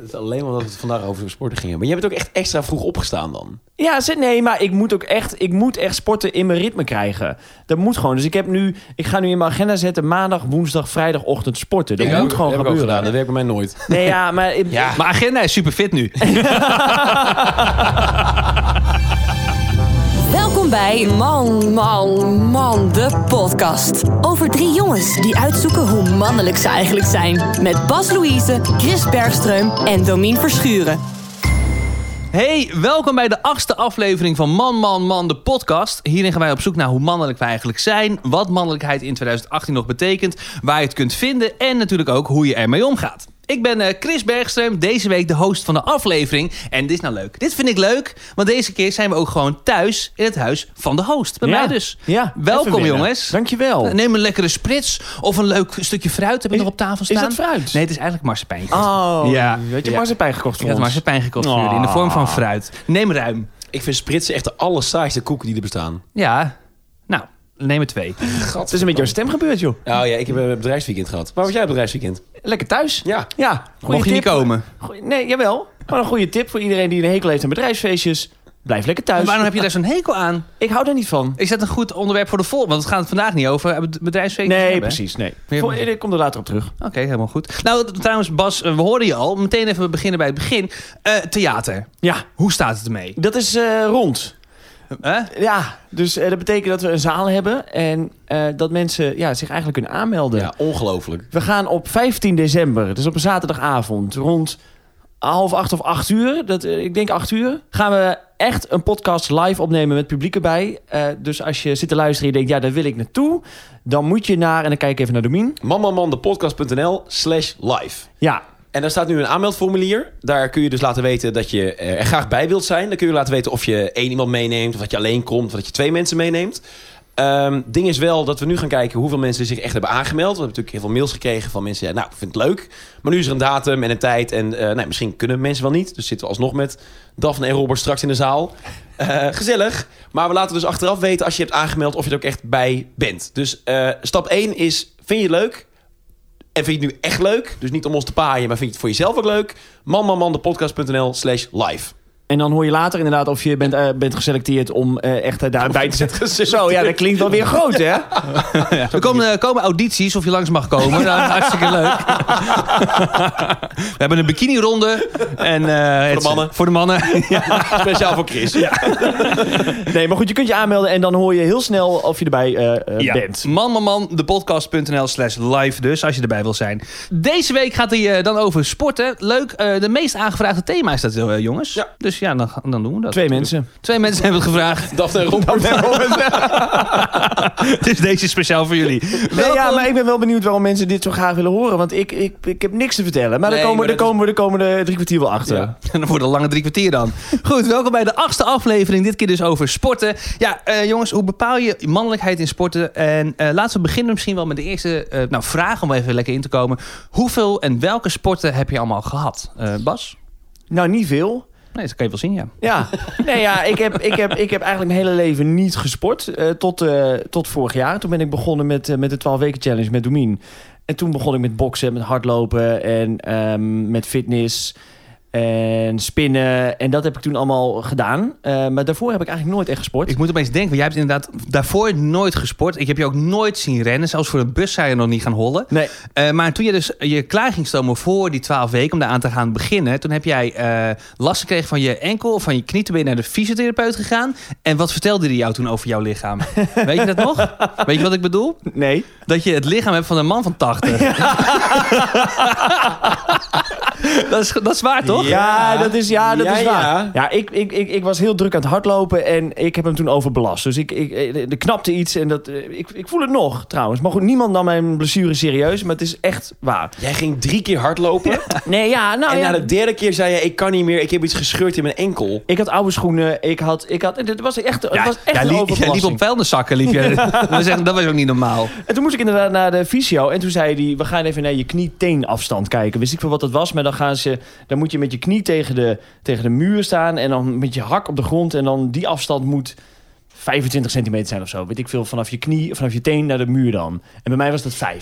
Het is alleen omdat we het vandaag over sporten gingen. Maar jij bent ook echt extra vroeg opgestaan dan? Ja, nee, maar ik moet echt sporten in mijn ritme krijgen. Dat moet gewoon. Dus ik ga nu in mijn agenda zetten maandag, woensdag, vrijdagochtend sporten. Dat moet gewoon gebeuren. Gedaan. Dat werkt bij mij nooit. Nee, ja, maar... Maar agenda is super fit nu. Welkom bij Man, de podcast. Over 3 jongens die uitzoeken hoe mannelijk ze eigenlijk zijn. Met Bas Louise, Chris Bergström en Domien Verschuren. Hey, welkom bij de 8e aflevering van Man, de podcast. Hierin gaan wij op zoek naar hoe mannelijk wij eigenlijk zijn. Wat mannelijkheid in 2018 nog betekent. Waar je het kunt vinden. En natuurlijk ook hoe je ermee omgaat. Ik ben Chris Bergström, deze week de host van de aflevering. En dit is nou leuk. Dit vind ik leuk, want deze keer zijn we ook gewoon thuis in het huis van de host. Bij mij dus. Ja, welkom jongens. Dankjewel. Neem een lekkere sprits of een leuk stukje fruit. Heb ik nog op tafel staan. Is dat fruit? Nee, het is eigenlijk marsepein. Oh, ja. Weet je marsepein gekocht voor Ik had ons? marsepein gekocht voor jullie in de vorm van fruit. Neem ruim. Ik vind spritsen echt de allersaaiste koeken die er bestaan. Ja, nou, neem er 2. Het is een beetje jouw stem gebeurd, joh. Oh ja, ik heb een bedrijfsweekend gehad. Waar was jij bedrijfsweekend? Lekker thuis. Ja. Mocht je niet komen? Nee, jawel. Maar een goede tip voor iedereen die een hekel heeft aan bedrijfsfeestjes. Blijf lekker thuis. En waarom heb je daar zo'n hekel aan? Ik hou daar niet van. Is dat een goed onderwerp voor de volgende? Want we gaan het vandaag niet over bedrijfsfeestjes Nee, hebben. precies. Nee. Ja. Ik kom er later op terug. Oké, helemaal goed. Nou, trouwens, Bas, we hoorden je al. Meteen even beginnen bij het begin. Theater. Ja, Hoe staat het ermee? dat is rond. Ja, dus dat betekent dat we een zaal hebben. En dat mensen zich eigenlijk kunnen aanmelden. Ja, ongelooflijk. We gaan op 15 december, dus op een zaterdagavond, rond 7:30 of 8 uur. Ik denk 8 uur. Gaan we echt een podcast live opnemen met publiek erbij. Dus als je zit te luisteren en je denkt, ja, daar wil ik naartoe. Dan moet je naar, en dan kijk ik even naar Domien. manmandepodcast.nl/live. Ja. En daar staat nu een aanmeldformulier. Daar kun je dus laten weten dat je er graag bij wilt zijn. Dan kun je laten weten of je 1 iemand meeneemt, of dat je alleen komt, of dat je 2 mensen meeneemt. Ding is wel dat we nu gaan kijken hoeveel mensen zich echt hebben aangemeld. We hebben natuurlijk heel veel mails gekregen van mensen. Ja, nou, ik vind het leuk. Maar nu is er een datum en een tijd. En misschien kunnen mensen wel niet. Dus zitten we alsnog met Daphne en Robert straks in de zaal. Gezellig. Maar we laten dus achteraf weten als je hebt aangemeld of je er ook echt bij bent. Dus stap 1 is, vind je het leuk? En vind je het nu echt leuk? Dus niet om ons te paaien, maar vind je het voor jezelf ook leuk? manmandepodcast.nl/live. En dan hoor je later inderdaad of je bent geselecteerd om echt daarbij te zetten. Zo, ja, dat klinkt wel weer groot, hè? Ja. Er komen audities of je langs mag komen. Nou, hartstikke leuk. We hebben een bikini-ronde. En, voor de mannen. Ja, speciaal voor Chris. Ja. Nee, maar goed, je kunt je aanmelden en dan hoor je heel snel of je erbij bent. Manmandepodcast.nl/live dus, als je erbij wil zijn. Deze week gaat hij dan over sporten. Leuk, de meest aangevraagde thema is dat, jongens. Ja. Dus ja, dan doen we dat. 2 mensen. 2 mensen hebben het gevraagd. Daphne en Robert. Dus deze is speciaal voor jullie. Nee, ja, maar ik ben wel benieuwd waarom mensen dit zo graag willen horen. Want ik heb niks te vertellen. Maar Nee, daar komen we de komende 3 kwartier wel achter. Ja. En dan wordt een lange 3 kwartier dan. Goed, welkom bij de 8e aflevering. Dit keer dus over sporten. Ja, jongens, hoe bepaal je mannelijkheid in sporten? En laten we beginnen misschien wel met de eerste vraag om even lekker in te komen. Hoeveel en welke sporten heb je allemaal gehad? Bas? Nou, niet veel. Nee, dat kan je wel zien, ja. Ja, ik heb eigenlijk mijn hele leven niet gesport. Tot vorig jaar. Toen ben ik begonnen met de 12 weken challenge met Domien. En toen begon ik met boksen, met hardlopen en met fitness en spinnen. En dat heb ik toen allemaal gedaan. Maar daarvoor heb ik eigenlijk nooit echt gesport. Ik moet opeens denken, want jij hebt inderdaad daarvoor nooit gesport. Ik heb je ook nooit zien rennen. Zelfs voor een bus zou je nog niet gaan hollen. Nee. Maar toen je dus je klaar ging stomen voor die 12 weken om daar aan te gaan beginnen, toen heb jij last gekregen van je enkel of van je knie. Toen ben je naar de fysiotherapeut gegaan. En wat vertelde hij jou toen over jouw lichaam? Weet je dat nog? Weet je wat ik bedoel? Nee. Dat je het lichaam hebt van een man van 80. Dat is waar, toch? Ja, dat is waar. Ja. Ja, ik was heel druk aan het hardlopen en ik heb hem toen overbelast. Dus er knapte iets en ik voel het nog trouwens. Maar goed, niemand nam mijn blessure serieus, maar het is echt waar. Jij ging 3 keer hardlopen. Nee, ja, nou En ja. na de 3e keer zei je, ik kan niet meer. Ik heb iets gescheurd in mijn enkel. Ik had oude schoenen. Het was echt een Jij overbelasting. liep op vuilniszakken, liep je. Dat was ook niet normaal. En toen moest ik inderdaad naar de fysio. En toen zei hij, we gaan even naar je knie-teen-afstand kijken. Wist ik veel wat dat was, maar dan moet je met je knie tegen de muur staan. En dan met je hak op de grond. En dan die afstand moet 25 centimeter zijn of zo. Weet ik veel, vanaf je knie, vanaf je teen naar de muur dan. En bij mij was dat 5.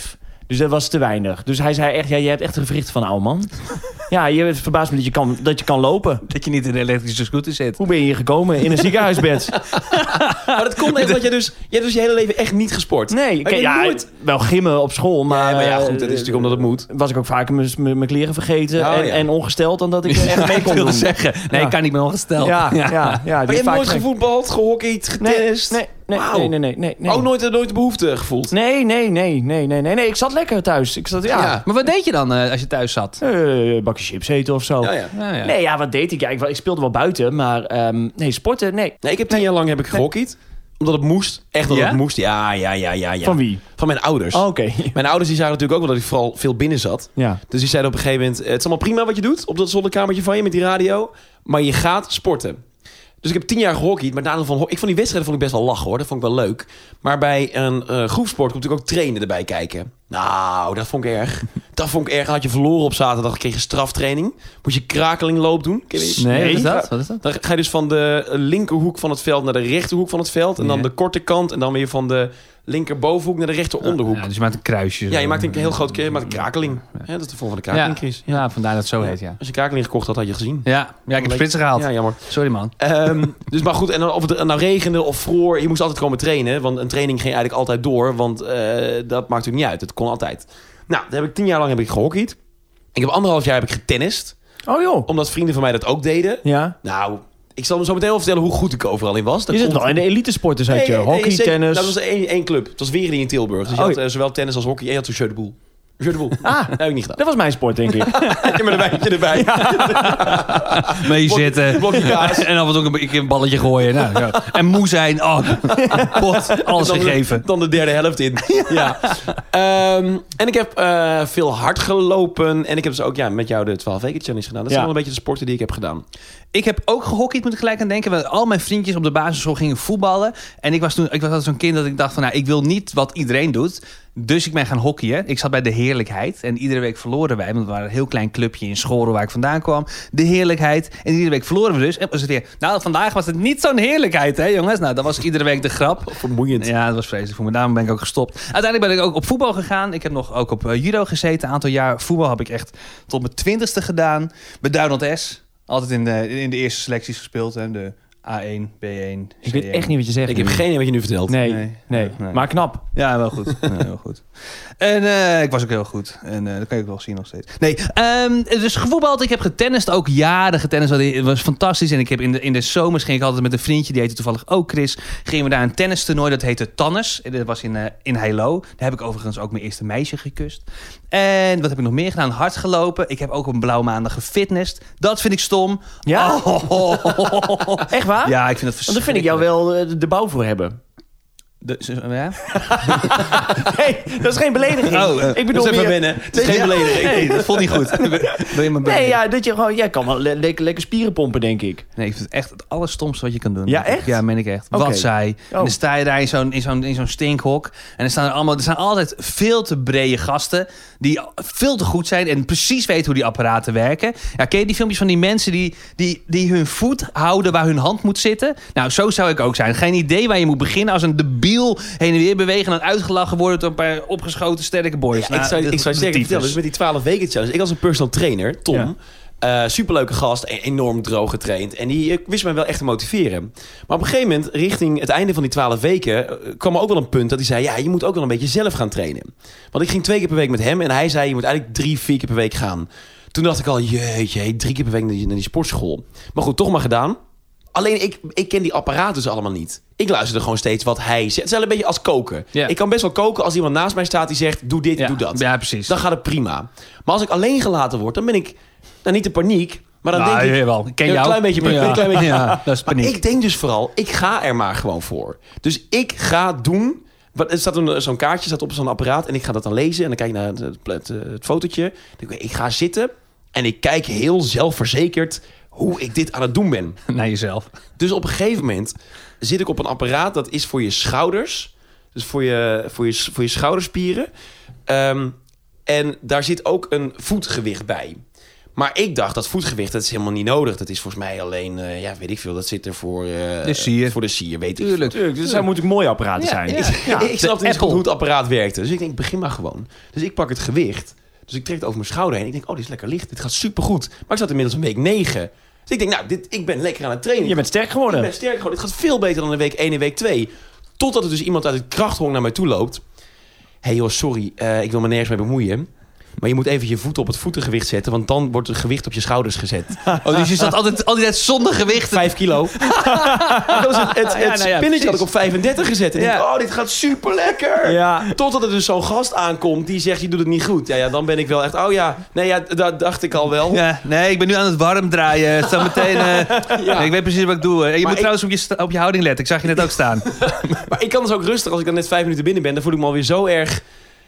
Dus dat was te weinig. Dus hij zei echt, je hebt echt een gewricht van een oude man. Ja, het verbaast me dat je kan lopen. Dat je niet in een elektrische scooter zit. Hoe ben je hier gekomen? In een ziekenhuisbed? Maar dat komt echt dat je dus je hele leven echt niet gesport. Nee, Maar je hebt nooit... wel gimmen op school, maar... maar ja, goed, dat is natuurlijk omdat het moet. Was ik ook vaker mijn kleren vergeten Oh, ja. en ongesteld dan dat ik echt mee kon doen. zeggen. Nee, ik kan niet meer ongesteld. Ja. Maar je hebt nooit gevoetbald, gehockeyd, getennist? Nee. Ook nooit de behoefte gevoeld? Nee. Ik zat lekker thuis. Ja. Maar wat deed je dan als je thuis zat? Bakje chips eten of zo. Ja. Nee, wat deed ik? Ja, ik speelde wel buiten, maar sporten, nee. Nee, ik heb 10 jaar lang gehockeyd. Omdat het moest. Echt dat het moest. Ja. Van wie? Van mijn ouders. Oh, oké. Mijn ouders die zagen natuurlijk ook wel dat ik vooral veel binnen zat. Ja. Dus die zeiden op een gegeven moment... Het is allemaal prima wat je doet op dat zolderkamertje van je met die radio. Maar je gaat sporten. Dus ik heb 10 jaar gehockeyd. Maar ik vond die wedstrijden vond ik best wel lachen hoor. Dat vond ik wel leuk. Maar bij een groepsport komt natuurlijk ook trainen erbij kijken. Nou, dat vond ik erg. Had je verloren op zaterdag, kreeg je straftraining. Moest je krakelingloop doen. Nee, wat is dat? Dan ga je dus van de linkerhoek van het veld naar de rechterhoek van het veld. En dan de korte kant. En dan weer van de linkerbovenhoek naar de rechteronderhoek. Ja, dus je maakt een kruisje. Ja, je maakt een heel groot keer, maar een krakeling. Ja, dat is de vorm van de krakeling, Chris. Ja, vandaar dat het zo heet, ja. Als je krakeling gekocht had je gezien. Ja, ik heb spitsen gehaald. Ja, jammer. Sorry, man. Dus maar goed, en dan of het nou regende of vroor, je moest altijd komen trainen. Want een training ging eigenlijk altijd door, want dat maakt natuurlijk niet uit. Het kon altijd. Nou, 10 jaar lang heb ik gehockeyd. Ik heb 1,5 jaar getennist. Oh joh. Omdat vrienden van mij dat ook deden. Ja. Nou, ik zal me zo meteen wel vertellen hoe goed ik overal in was. Je zit wel in de elitesporten, had je. Hockey, zeker. tennis. Dat was één club. Het was Weerden in Tilburg. Dus je had zowel tennis als hockey. En je had zo'n Jeu de Boel. Jeu de Boel. Dat heb ik niet gedaan. Dat was mijn sport, denk ik. Je met een wijntje erbij. Mee zitten. Blokje kaas. En af en toe een balletje gooien. Nou, ja. En moe zijn. Pot. Alles gegeven. Dan de derde helft in. Ja. En ik heb veel hard gelopen. En ik heb dus ook met jou de 12 weken challenge gedaan. Dat zijn wel een beetje de sporten die ik heb gedaan. Ik heb ook gehockeyd, moet ik gelijk aan denken. Want al mijn vriendjes op de basisschool gingen voetballen. En ik was altijd zo'n kind dat ik dacht van... ik wil niet wat iedereen doet. Dus ik ben gaan hockeyen. Ik zat bij De Heerlijkheid. En iedere week verloren wij. Want we waren een heel klein clubje in Schoren waar ik vandaan kwam. De Heerlijkheid. En iedere week verloren we dus. En was het weer... Nou, vandaag was het niet zo'n heerlijkheid, hè jongens? Nou, dat was iedere week de grap. Vermoeiend. Ja, dat was vreselijk voor me. Daarom ben ik ook gestopt. Uiteindelijk ben ik ook op voetbal gegaan. Ik heb nog ook op judo gezeten. Een aantal jaar voetbal heb ik echt tot mijn 20ste gedaan. Bij Duinland S. Altijd in de eerste selecties gespeeld. Hè? De A1, B1, C1. Ik weet echt niet wat je zegt. Ik heb geen idee wat je nu vertelt. Nee. Maar knap. Ja, wel goed. Heel goed. En ik was ook heel goed. En dat kan je ook wel zien nog steeds. Nee, dus gevoetbald. Ik heb getennist. Ook jaren getennist. Het was fantastisch. En ik heb in de zomers ging ik altijd met een vriendje. Die heette toevallig ook Chris. Gingen we daar een tennistoernooi. Dat heette Tannes. Dat was in Heilo. Daar heb ik overigens ook mijn eerste meisje gekust. En wat heb ik nog meer gedaan? Hard gelopen. Ik heb ook op een blauwe maandag gefitnessd. Dat vind ik stom. Ja? Echt waar? Ja, ik vind dat Want daar vind ik jou wel de bouw voor hebben. Ja? Nee, dat is geen belediging. Ik bedoel even meer... wennen. Het is geen belediging. Nee, dat voelt niet goed. Wil je me Nee, ja, dat je gewoon... Jij kan wel lekker spieren pompen, denk ik. Nee, ik vind het echt het allerstomste wat je kan doen. Ja, echt? Ja, meen ik echt. Oké. Wat saai. En dan sta je daar in zo'n stinkhok. En er zijn altijd veel te brede gasten... die veel te goed zijn en precies weten hoe die apparaten werken. Ja, ken je die filmpjes van die mensen die hun voet houden... waar hun hand moet zitten? Nou, zo zou ik ook zijn. Geen idee waar je moet beginnen als een debiel heen en weer bewegen... en dan uitgelachen worden door een paar opgeschoten sterke boys. Ja, ik zou zeggen, vertellen, dus met die 12 weken challenge. Ik was een personal trainer, Tom. Ja. Superleuke gast, enorm droog getraind. En die wist mij wel echt te motiveren. Maar op een gegeven moment, richting het einde van die 12 weken... kwam er ook wel een punt dat hij zei... ja, je moet ook wel een beetje zelf gaan trainen. Want ik ging 2 keer per week met hem... en hij zei, je moet eigenlijk 3-4 keer per week gaan. Toen dacht ik al, jeetje, 3 keer per week naar die sportschool. Maar goed, toch maar gedaan. Alleen, ik ken die apparaten dus allemaal niet. Ik luisterde gewoon steeds wat hij zegt. Het is wel een beetje als koken. Yeah. Ik kan best wel koken als iemand naast mij staat die zegt... doe dit, doe dat. Ja, precies. Dan gaat het prima. Maar als ik alleen gelaten word, dan ben ik... nou, niet in paniek, maar dan denk ik... wel. Ken een jou? klein beetje paniek. Ja. Een klein beetje, Ja, dat is paniek. Maar ik denk dus vooral, ik ga er maar gewoon voor. Dus ik ga doen... Er staat zo'n kaartje staat op zo'n apparaat... en ik ga dat dan lezen en dan kijk ik naar het fotootje. Ik ga zitten en ik kijk heel zelfverzekerd... hoe ik dit aan het doen ben. Naar jezelf. Dus op een gegeven moment zit ik op een apparaat... dat is voor je schouders. Dus voor je schouderspieren. En daar zit ook een voetgewicht bij. Maar ik dacht, dat voetgewicht, dat is helemaal niet nodig. Dat is volgens mij alleen, weet ik veel, dat zit er voor de sier. Voor de sier, weet ik. Tuurlijk. Dus daar moet ik mooie apparaten zijn. Ik snapte niet goed hoe het apparaat werkte. Dus ik denk, begin maar gewoon. Dus ik pak het gewicht. Dus ik trek het over mijn schouder heen. Ik denk, dit is lekker licht. Dit gaat supergoed. Maar ik zat inmiddels een week 9. Dus ik denk, ik ben lekker aan het trainen. Je bent sterk geworden. Ik ben sterk geworden. Het gaat veel beter dan in week 1 en week 2. Totdat er dus iemand uit het krachthong naar mij toe loopt. Hé joh, sorry. Ik wil me nergens mee bemoeien. Maar je moet even je voeten op het voetengewicht zetten. Want dan wordt het gewicht op je schouders gezet. Dus je zat altijd zonder gewicht. 5 kilo. Dat was het spinnetje had ik op 35 gezet. En ik denk, dit gaat super lekker. Ja. Totdat er dus zo'n gast aankomt die zegt, je doet het niet goed. Ja, dan ben ik wel echt, dat dacht ik al wel. Ja, nee, ik ben nu aan het warm draaien. Zo meteen, ik weet precies wat ik doe. Je moet trouwens op je houding letten. Ik zag je net ook staan. Maar ik kan dus ook rustig, als ik dan net 5 minuten binnen ben, dan voel ik me alweer zo erg,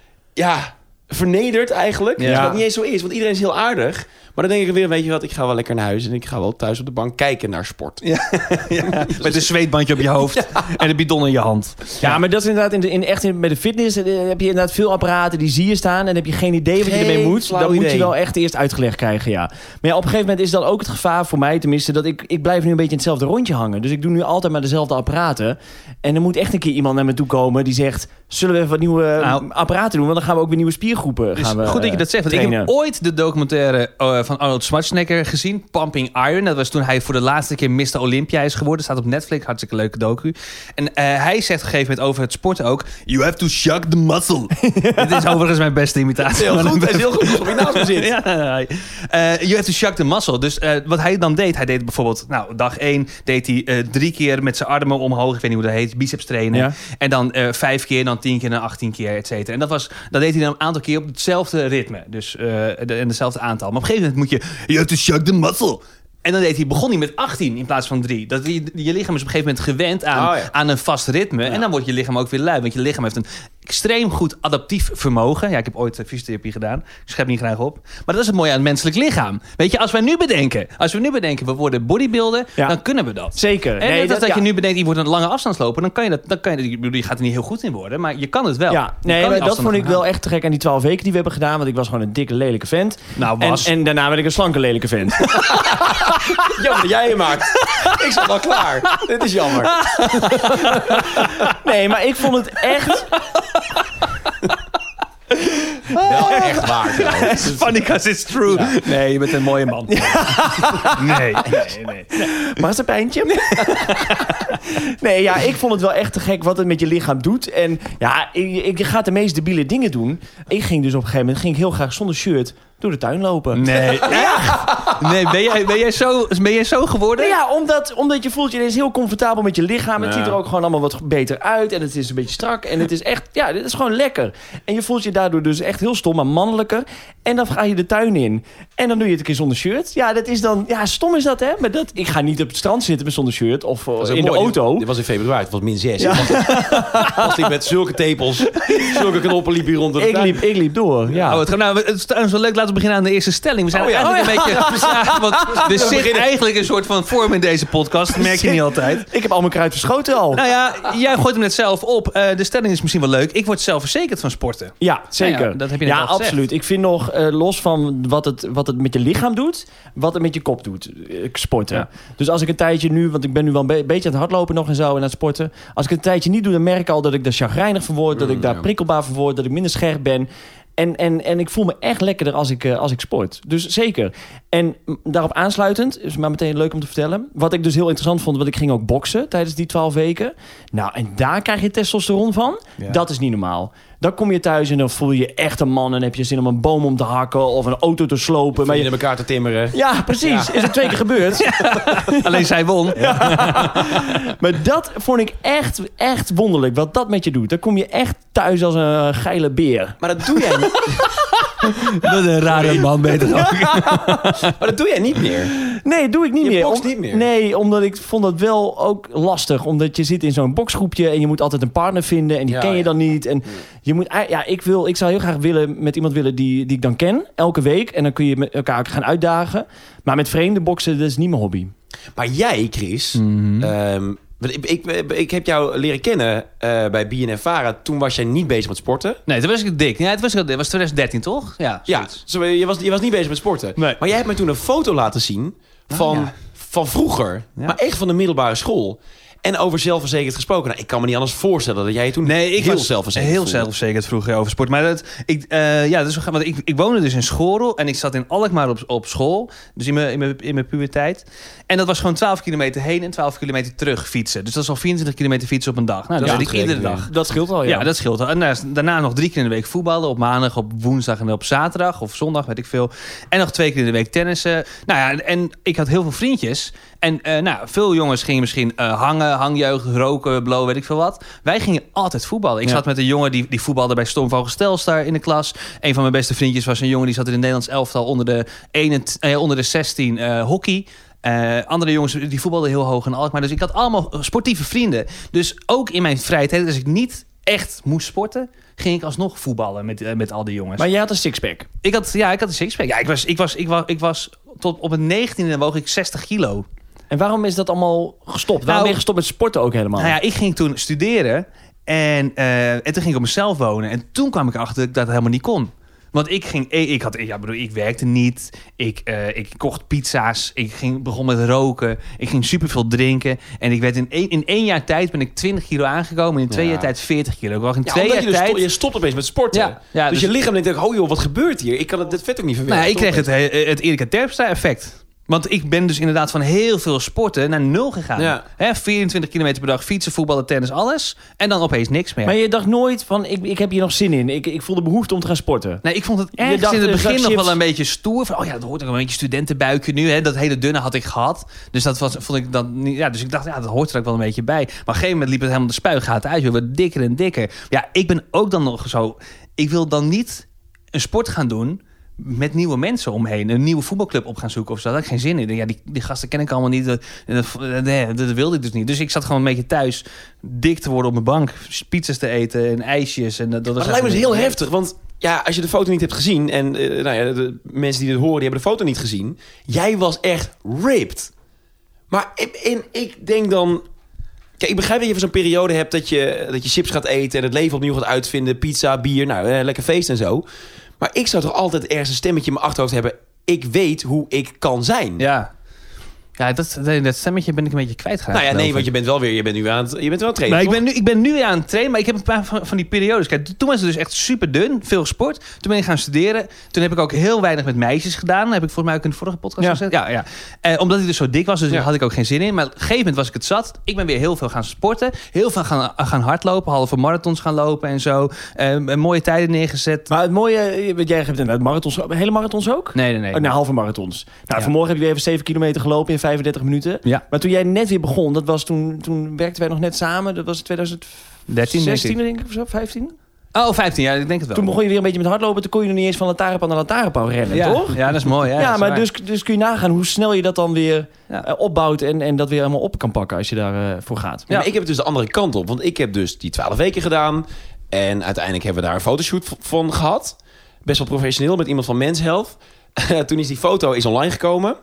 vernederd eigenlijk. Ja. Terwijl het niet eens zo is, want iedereen is heel aardig. Maar dan denk ik weer, weet je wat, ik ga wel lekker naar huis en ik ga wel thuis op de bank kijken naar sport. Ja. Met een zweetbandje op je hoofd en een bidon in je hand. Ja, maar dat is inderdaad, bij de fitness heb je inderdaad veel apparaten die zie je staan en heb je geen idee wat je ermee moet. Dan moet je wel echt eerst uitgelegd krijgen, ja. Maar ja, op een gegeven moment is dan ook het gevaar voor mij, tenminste, dat ik blijf nu een beetje in hetzelfde rondje hangen. Dus ik doe nu altijd maar dezelfde apparaten. En er moet echt een keer iemand naar me toe komen die zegt, zullen we even wat nieuwe apparaten doen? Want dan gaan we ook weer nieuwe spiergroepen Dus goed dat je dat zegt. Want ik heb ooit de documentaire van Arnold Schwarzenegger gezien, Pumping Iron. Dat was toen hij voor de laatste keer Mr. Olympia is geworden. Staat op Netflix, hartstikke leuke docu. En hij zegt op een gegeven moment over het sporten ook, you have to shock the muscle. Dit is overigens mijn beste imitatie. Heel goed, het is heel goed als je naast me zit. You have to shock the muscle. Dus wat hij dan deed, hij deed bijvoorbeeld, dag 1 deed hij 3 keer met zijn armen omhoog, ik weet niet hoe dat heet, biceps trainen. Ja. En dan 5 keer, dan 10 keer, dan 18 keer, et cetera. En dat deed hij dan een aantal keer op hetzelfde ritme. Dus en hetzelfde aantal. Maar op een gegeven moment moet je have to shock the muscle. En dan begon hij met 18 in plaats van 3. Dat je lichaam is op een gegeven moment gewend aan een vast ritme. Ja. En dan wordt je lichaam ook weer lui. Want je lichaam heeft een extreem goed adaptief vermogen. Ja, ik heb ooit fysiotherapie gedaan. Ik schep niet graag op. Maar dat is het mooie aan het menselijk lichaam. Weet je, als we nu bedenken, we worden bodybuilder, dan kunnen we dat. Zeker. En dat je nu bedenkt, je wordt een lange afstandsloper, dan kan je dat. Je gaat er niet heel goed in worden, maar je kan het wel. Ja, maar dat vond ik wel echt te gek aan die 12 weken die we hebben gedaan. Want ik was gewoon een dikke, lelijke vent. En daarna werd ik een slanke, lelijke vent. Jammer dat jij je maakt. Ik zat al klaar. Dit is jammer. Nee, maar ik vond het echt... Wel echt waar. It's funny because it's true. Ja. Nee, je bent een mooie man. Nee. Marsepeintje? Nee, ja, ik vond het wel echt te gek wat het met je lichaam doet. En ja, je gaat de meest debiele dingen doen. Ik ging dus op een gegeven moment heel graag zonder shirt door de tuin lopen. Nee. Nee, ben jij zo geworden? Ja, omdat je voelt je ineens heel comfortabel met je lichaam. Het ziet er ook gewoon allemaal wat beter uit. En het is een beetje strak. En het is echt, dit is gewoon lekker. En je voelt je daardoor dus echt heel stom, maar mannelijker. En dan ga je de tuin in. En dan doe je het een keer zonder shirt. Ja, dat is dan... Ja, stom is dat, hè? Maar ik ga niet op het strand zitten met zonder shirt. Of in de auto. Dit was in februari. Het was -6. Ja. Was ik met zulke tepels, zulke knoppen liep hier rond de tuin. Ik liep door, ja. Het is trouwens wel leuk. Laten we beginnen aan de eerste stelling. We zijn eigenlijk een beetje... want er zit eigenlijk een soort van vorm in deze podcast. Dat merk je niet altijd. Ik heb al mijn kruid verschoten al. Nou ja, jij gooit hem net zelf op. De stelling is misschien wel leuk. Ik word zelfverzekerd van sporten. Ja, zeker. Ja, dat heb je net al gezegd. Absoluut. Ik vind nog, los van wat het met je lichaam doet, wat het met je kop doet, sporten. Ja. Dus als ik een tijdje nu, want ik ben nu wel een beetje aan het hardlopen nog en zo en aan het sporten. Als ik een tijdje niet doe, dan merk ik al dat ik daar chagrijnig van word, dat ik daar prikkelbaar van word, dat ik minder scherp ben. En ik voel me echt lekkerder als ik sport. Dus zeker. En daarop aansluitend, is maar meteen leuk om te vertellen. Wat ik dus heel interessant vond, want ik ging ook boksen tijdens die 12 weken. Nou, en daar krijg je testosteron van. Ja. Dat is niet normaal. Dan kom je thuis en dan voel je echt een man en heb je zin om een boom om te hakken of een auto te slopen. Maar je in elkaar te timmeren. Ja, precies. Ja. Is het 2 keer gebeurd. Ja. Alleen zij won. Ja. Maar dat vond ik echt wonderlijk, wat dat met je doet. Dan kom je echt thuis als een geile beer. Maar dat doe jij niet. Dat is een rare man, beter dan. Maar dat doe jij niet meer. Nee, dat doe ik niet meer. Je bokst niet meer? Nee, omdat ik vond dat wel ook lastig. Omdat je zit in zo'n boksgroepje en je moet altijd een partner vinden. En die ken je dan niet. En je moet, ik zou heel graag met iemand willen die ik dan ken. Elke week. En dan kun je met elkaar gaan uitdagen. Maar met vreemden boksen, dat is niet mijn hobby. Maar jij, Chris... Ik heb jou leren kennen bij BNNVARA. Toen was jij niet bezig met sporten. Nee, toen was ik dik. Ja, het was 2013, toch? Ja, je was niet bezig met sporten. Nee. Maar jij hebt mij toen een foto laten zien van vroeger. Ja. Maar echt van de middelbare school. En over zelfverzekerd gesproken. Nou, ik kan me niet anders voorstellen dat jij je toen heel zelfverzekerd heel voelde. zelfverzekerd vroeger over sport. Maar dat is wel gaaf, want ik woonde dus in Schorel en ik zat in Alkmaar op school. Dus in mijn puberteit. En dat was gewoon 12 kilometer heen en 12 kilometer terug fietsen. Dus dat is al 24 kilometer fietsen op een dag. Nou, dat deed ik iedere dag. Dat scheelt al, Ja, dat scheelt al. En daarna nog 3 keer in de week voetballen. Op maandag, op woensdag en op zaterdag. Of zondag, weet ik veel. En nog 2 keer in de week tennissen. Nou ja, en ik had heel veel vriendjes. En veel jongens gingen misschien hangjeugd, roken, blowen, weet ik veel wat. Wij gingen altijd voetballen. Ik zat met een jongen die voetbalde bij Stormvogels Telstar in de klas. Een van mijn beste vriendjes was een jongen die zat in het Nederlands elftal onder de 16 hockey. Andere jongens die voetbalden heel hoog in Alkmaar. Dus ik had allemaal sportieve vrienden. Dus ook in mijn vrije tijd, als ik niet echt moest sporten, ging ik alsnog voetballen met al die jongens. Maar jij had een sixpack. Ik had een sixpack. Ja, ik was tot op het 19e woog ik 60 kilo. En waarom is dat allemaal gestopt? Waarom ben je gestopt met sporten ook helemaal? Nou ja, ik ging toen studeren en toen ging ik op mezelf wonen. En toen kwam ik achter dat ik dat helemaal niet kon. Want ik werkte niet. Ik kocht pizza's. Ik begon met roken. Ik ging superveel drinken. En ik werd in 1 jaar tijd ben ik 20 kilo aangekomen. In 2 jaar tijd 40 kilo. Ik was in 2 jaar tijd... Je stopt opeens met sporten. Ja, dus je lichaam denkt, oh joh, wat gebeurt hier? Ik kan dit vet ook niet verwerken. Nou, ik kreeg het Erika Terpstra effect. Want ik ben dus inderdaad van heel veel sporten naar 0 gegaan. Ja. 24 kilometer per dag fietsen, voetballen, tennis, alles. En dan opeens niks meer. Maar je dacht nooit van, ik heb hier nog zin in. Ik voel de behoefte om te gaan sporten. Nee, ik vond het ergens in het begin nog wel een beetje stoer. Van, dat hoort ook een beetje studentenbuikje nu. Hè? Dat hele dunne had ik gehad. Dus vond ik dan niet. Ja, dus ik dacht, dat hoort er ook wel een beetje bij. Maar op een gegeven moment liep het helemaal de spuigaten uit. We werden dikker en dikker. Ja, ik ben ook dan nog zo. Ik wil dan niet een sport gaan doen met nieuwe mensen omheen. Een nieuwe voetbalclub op gaan zoeken of zo. Daar had ik geen zin in. Ja, die gasten ken ik allemaal niet. Dat wilde ik dus niet. Dus ik zat gewoon een beetje thuis dik te worden op mijn bank. Pizza's te eten en ijsjes. En dat lijkt me dus heel heftig. Want ja, als je de foto niet hebt gezien. En de mensen die dit horen, die hebben de foto niet gezien. Jij was echt ripped. Maar ik denk dan... Kijk, ik begrijp dat je van zo'n periode hebt dat je chips gaat eten en het leven opnieuw gaat uitvinden. Pizza, bier, lekker feest en zo. Maar ik zou toch altijd ergens een stemmetje in mijn achterhoofd hebben. Ik weet hoe ik kan zijn. Ja, dat stemmetje ben ik een beetje kwijtgeraakt. Nou ja, nee, want je bent wel nu aan het trainen. Nou, ik ben nu weer aan het trainen, maar ik heb een paar van die periodes. Kijk, toen was het dus echt super dun, veel sport. Toen ben ik gaan studeren. Toen heb ik ook heel weinig met meisjes gedaan. Dat heb ik volgens mij ook in de vorige podcast gezegd. Ja. Omdat ik dus zo dik was, dus daar had ik ook geen zin in. Maar op een gegeven moment was ik het zat. Ik ben weer heel veel gaan sporten. Heel veel gaan hardlopen, halve marathons gaan lopen en zo. Mooie tijden neergezet. Maar het mooie, jij geeft inderdaad marathons, hele marathons ook? Nee. Halve marathons. Nou, vanmorgen heb je weer even 7 kilometer gelopen in 35 minuten. Ja. Maar toen jij net weer begon, dat was toen werkten wij nog net samen. Dat was 2016 denk ik of zo, 15? Oh, 15 jaar, ik denk het wel. Toen begon je weer een beetje met hardlopen. Toen kon je nog niet eens van lantaarnpaal naar lantaarnpaal rennen, toch? Ja, dat is mooi. Ja, maar dus kun je nagaan hoe snel je dat dan weer opbouwt en dat weer helemaal op kan pakken als je daarvoor voor gaat. Ja, maar ik heb het dus de andere kant op. Want ik heb dus die 12 weken gedaan. En uiteindelijk hebben we daar een fotoshoot van gehad. Best wel professioneel met iemand van Men's Health. Toen is die foto online gekomen.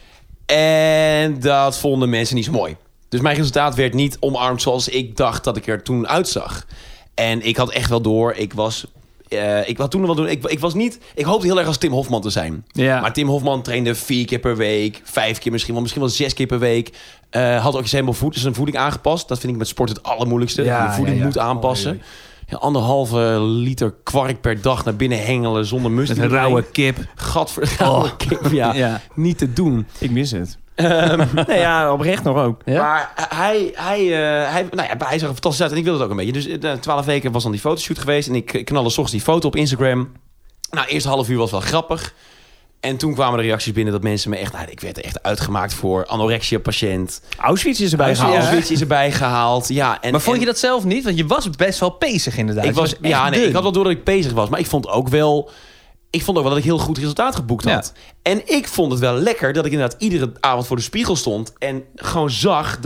En dat vonden mensen niet zo mooi. Dus mijn resultaat werd niet omarmd zoals ik dacht dat ik er toen uitzag. En ik had echt wel door. Ik had toen wel doen. Ik was niet. Ik hoopte heel erg als Tim Hofman te zijn. Ja. Maar Tim Hofman trainde 4 keer per week, 5 keer misschien wel 6 keer per week. Had ook zijn voeding aangepast. Dat vind ik met sport het allermoeilijkste. Je voeding moet aanpassen. Oei. Ja, 1,5 liter kwark per dag naar binnen hengelen zonder must. Met een rauwe kip. Rauwe kip, ja. Niet te doen. Ik mis het. Nee, ja, oprecht nog ook. Ja? Maar hij zag er fantastisch uit en ik wilde het ook een beetje. Dus 12 weken was dan die fotoshoot geweest en ik knalde 's ochtends die foto op Instagram. Nou, eerst half uur was wel grappig. En toen kwamen de reacties binnen dat mensen me echt... ik werd echt uitgemaakt voor anorexia-patiënt. Auschwitz is erbij gehaald. Auschwitz is erbij gehaald, ja. Maar vond je dat zelf niet? Want je was best wel pezig inderdaad. Ik had wel door dat ik bezig was. Maar ik vond ook wel dat ik heel goed resultaat geboekt had. Ja. En ik vond het wel lekker dat ik inderdaad iedere avond voor de spiegel stond... en gewoon zag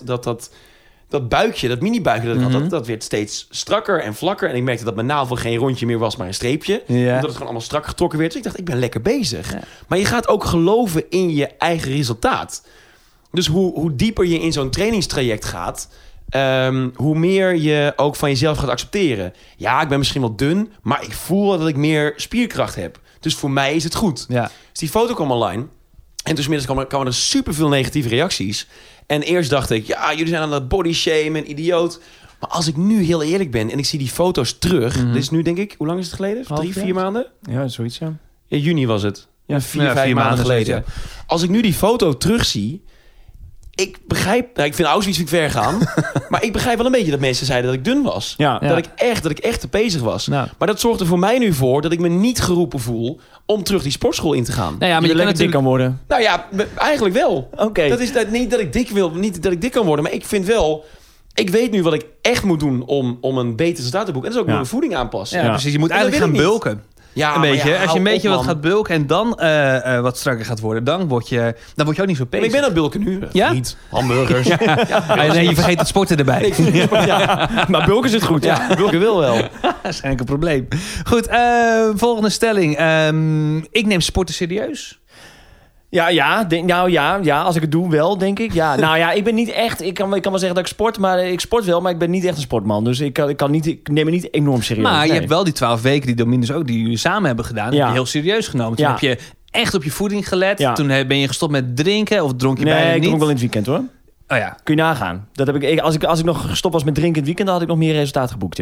dat buikje, dat mini-buikje dat ik had... dat werd steeds strakker en vlakker. En ik merkte dat mijn navel geen rondje meer was, maar een streepje. Ja. Omdat het gewoon allemaal strak getrokken werd. Dus ik dacht, ik ben lekker bezig. Ja. Maar je gaat ook geloven in je eigen resultaat. Dus hoe dieper je in zo'n trainingstraject gaat... hoe meer je ook van jezelf gaat accepteren. Ja, ik ben misschien wel dun, maar ik voel wel dat ik meer spierkracht heb. Dus voor mij is het goed. Ja. Dus die foto kwam online. En toen kwamen er superveel negatieve reacties. En eerst dacht ik, ja, jullie zijn aan het body shame en idioot. Maar als ik nu heel eerlijk ben en ik zie die foto's terug... Dit is nu denk ik, hoe lang is het geleden? 3-4 maanden? Ja, zoiets, ja. Ja, juni was het. Ja, 4-5 maanden maanden geleden. zoiets, Als ik nu die foto terugzie... Ik begrijp... Nou, ik vind Auschwitz ver gaan. Maar ik begrijp wel een beetje dat mensen zeiden dat ik dun was. Ja. Dat ik echt te bezig was. Nou. Maar dat zorgt er voor mij nu voor... dat ik me niet geroepen voel... om terug die sportschool in te gaan. Nou ja, maar Je je kan lekker dik natuurlijk... kan worden. Nou ja, eigenlijk wel. Oké. Dat is niet dat ik dik wil, niet dat ik dik kan worden. Maar ik vind wel... Ik weet nu wat ik echt moet doen om een beter resultaat te boeken. En dat is ook mijn voeding aanpassen. Ja, precies. Je moet En dat eigenlijk gaan wil ik niet. bulken. Ja, Een maar beetje. ja, Als je hou een beetje op, wat man. gaat bulken en dan wat strakker gaat worden, dan word je ook niet zo Maar bezig. ik ben aan het bulken nu. Ja? Niet. Hamburgers. Nee, je vergeet het sporten erbij. Maar bulken zit goed, ja. Ja, bulken wil wel. Dat is eigenlijk een probleem. Goed, volgende stelling. Ik neem sporten serieus. Ja, als ik het doe wel, denk ik. Ja, nou ja, ik ben niet echt... Ik kan wel zeggen dat ik sport, maar ik sport wel, maar ik ben niet echt een sportman. Dus ik neem me niet enorm serieus. Maar je Nee. hebt wel die 12 weken die Dominus ook, die jullie samen hebben gedaan, heb je heel serieus genomen. Toen Ja. heb je echt op je voeding gelet. Ja. Toen ben je gestopt met drinken of dronk je bijna Nee, ik niet? dronk wel in het weekend, hoor. Oh ja. Kun je nagaan. Dat heb ik, als ik nog gestopt was met drinken in het weekend... dan had ik nog meer resultaat geboekt,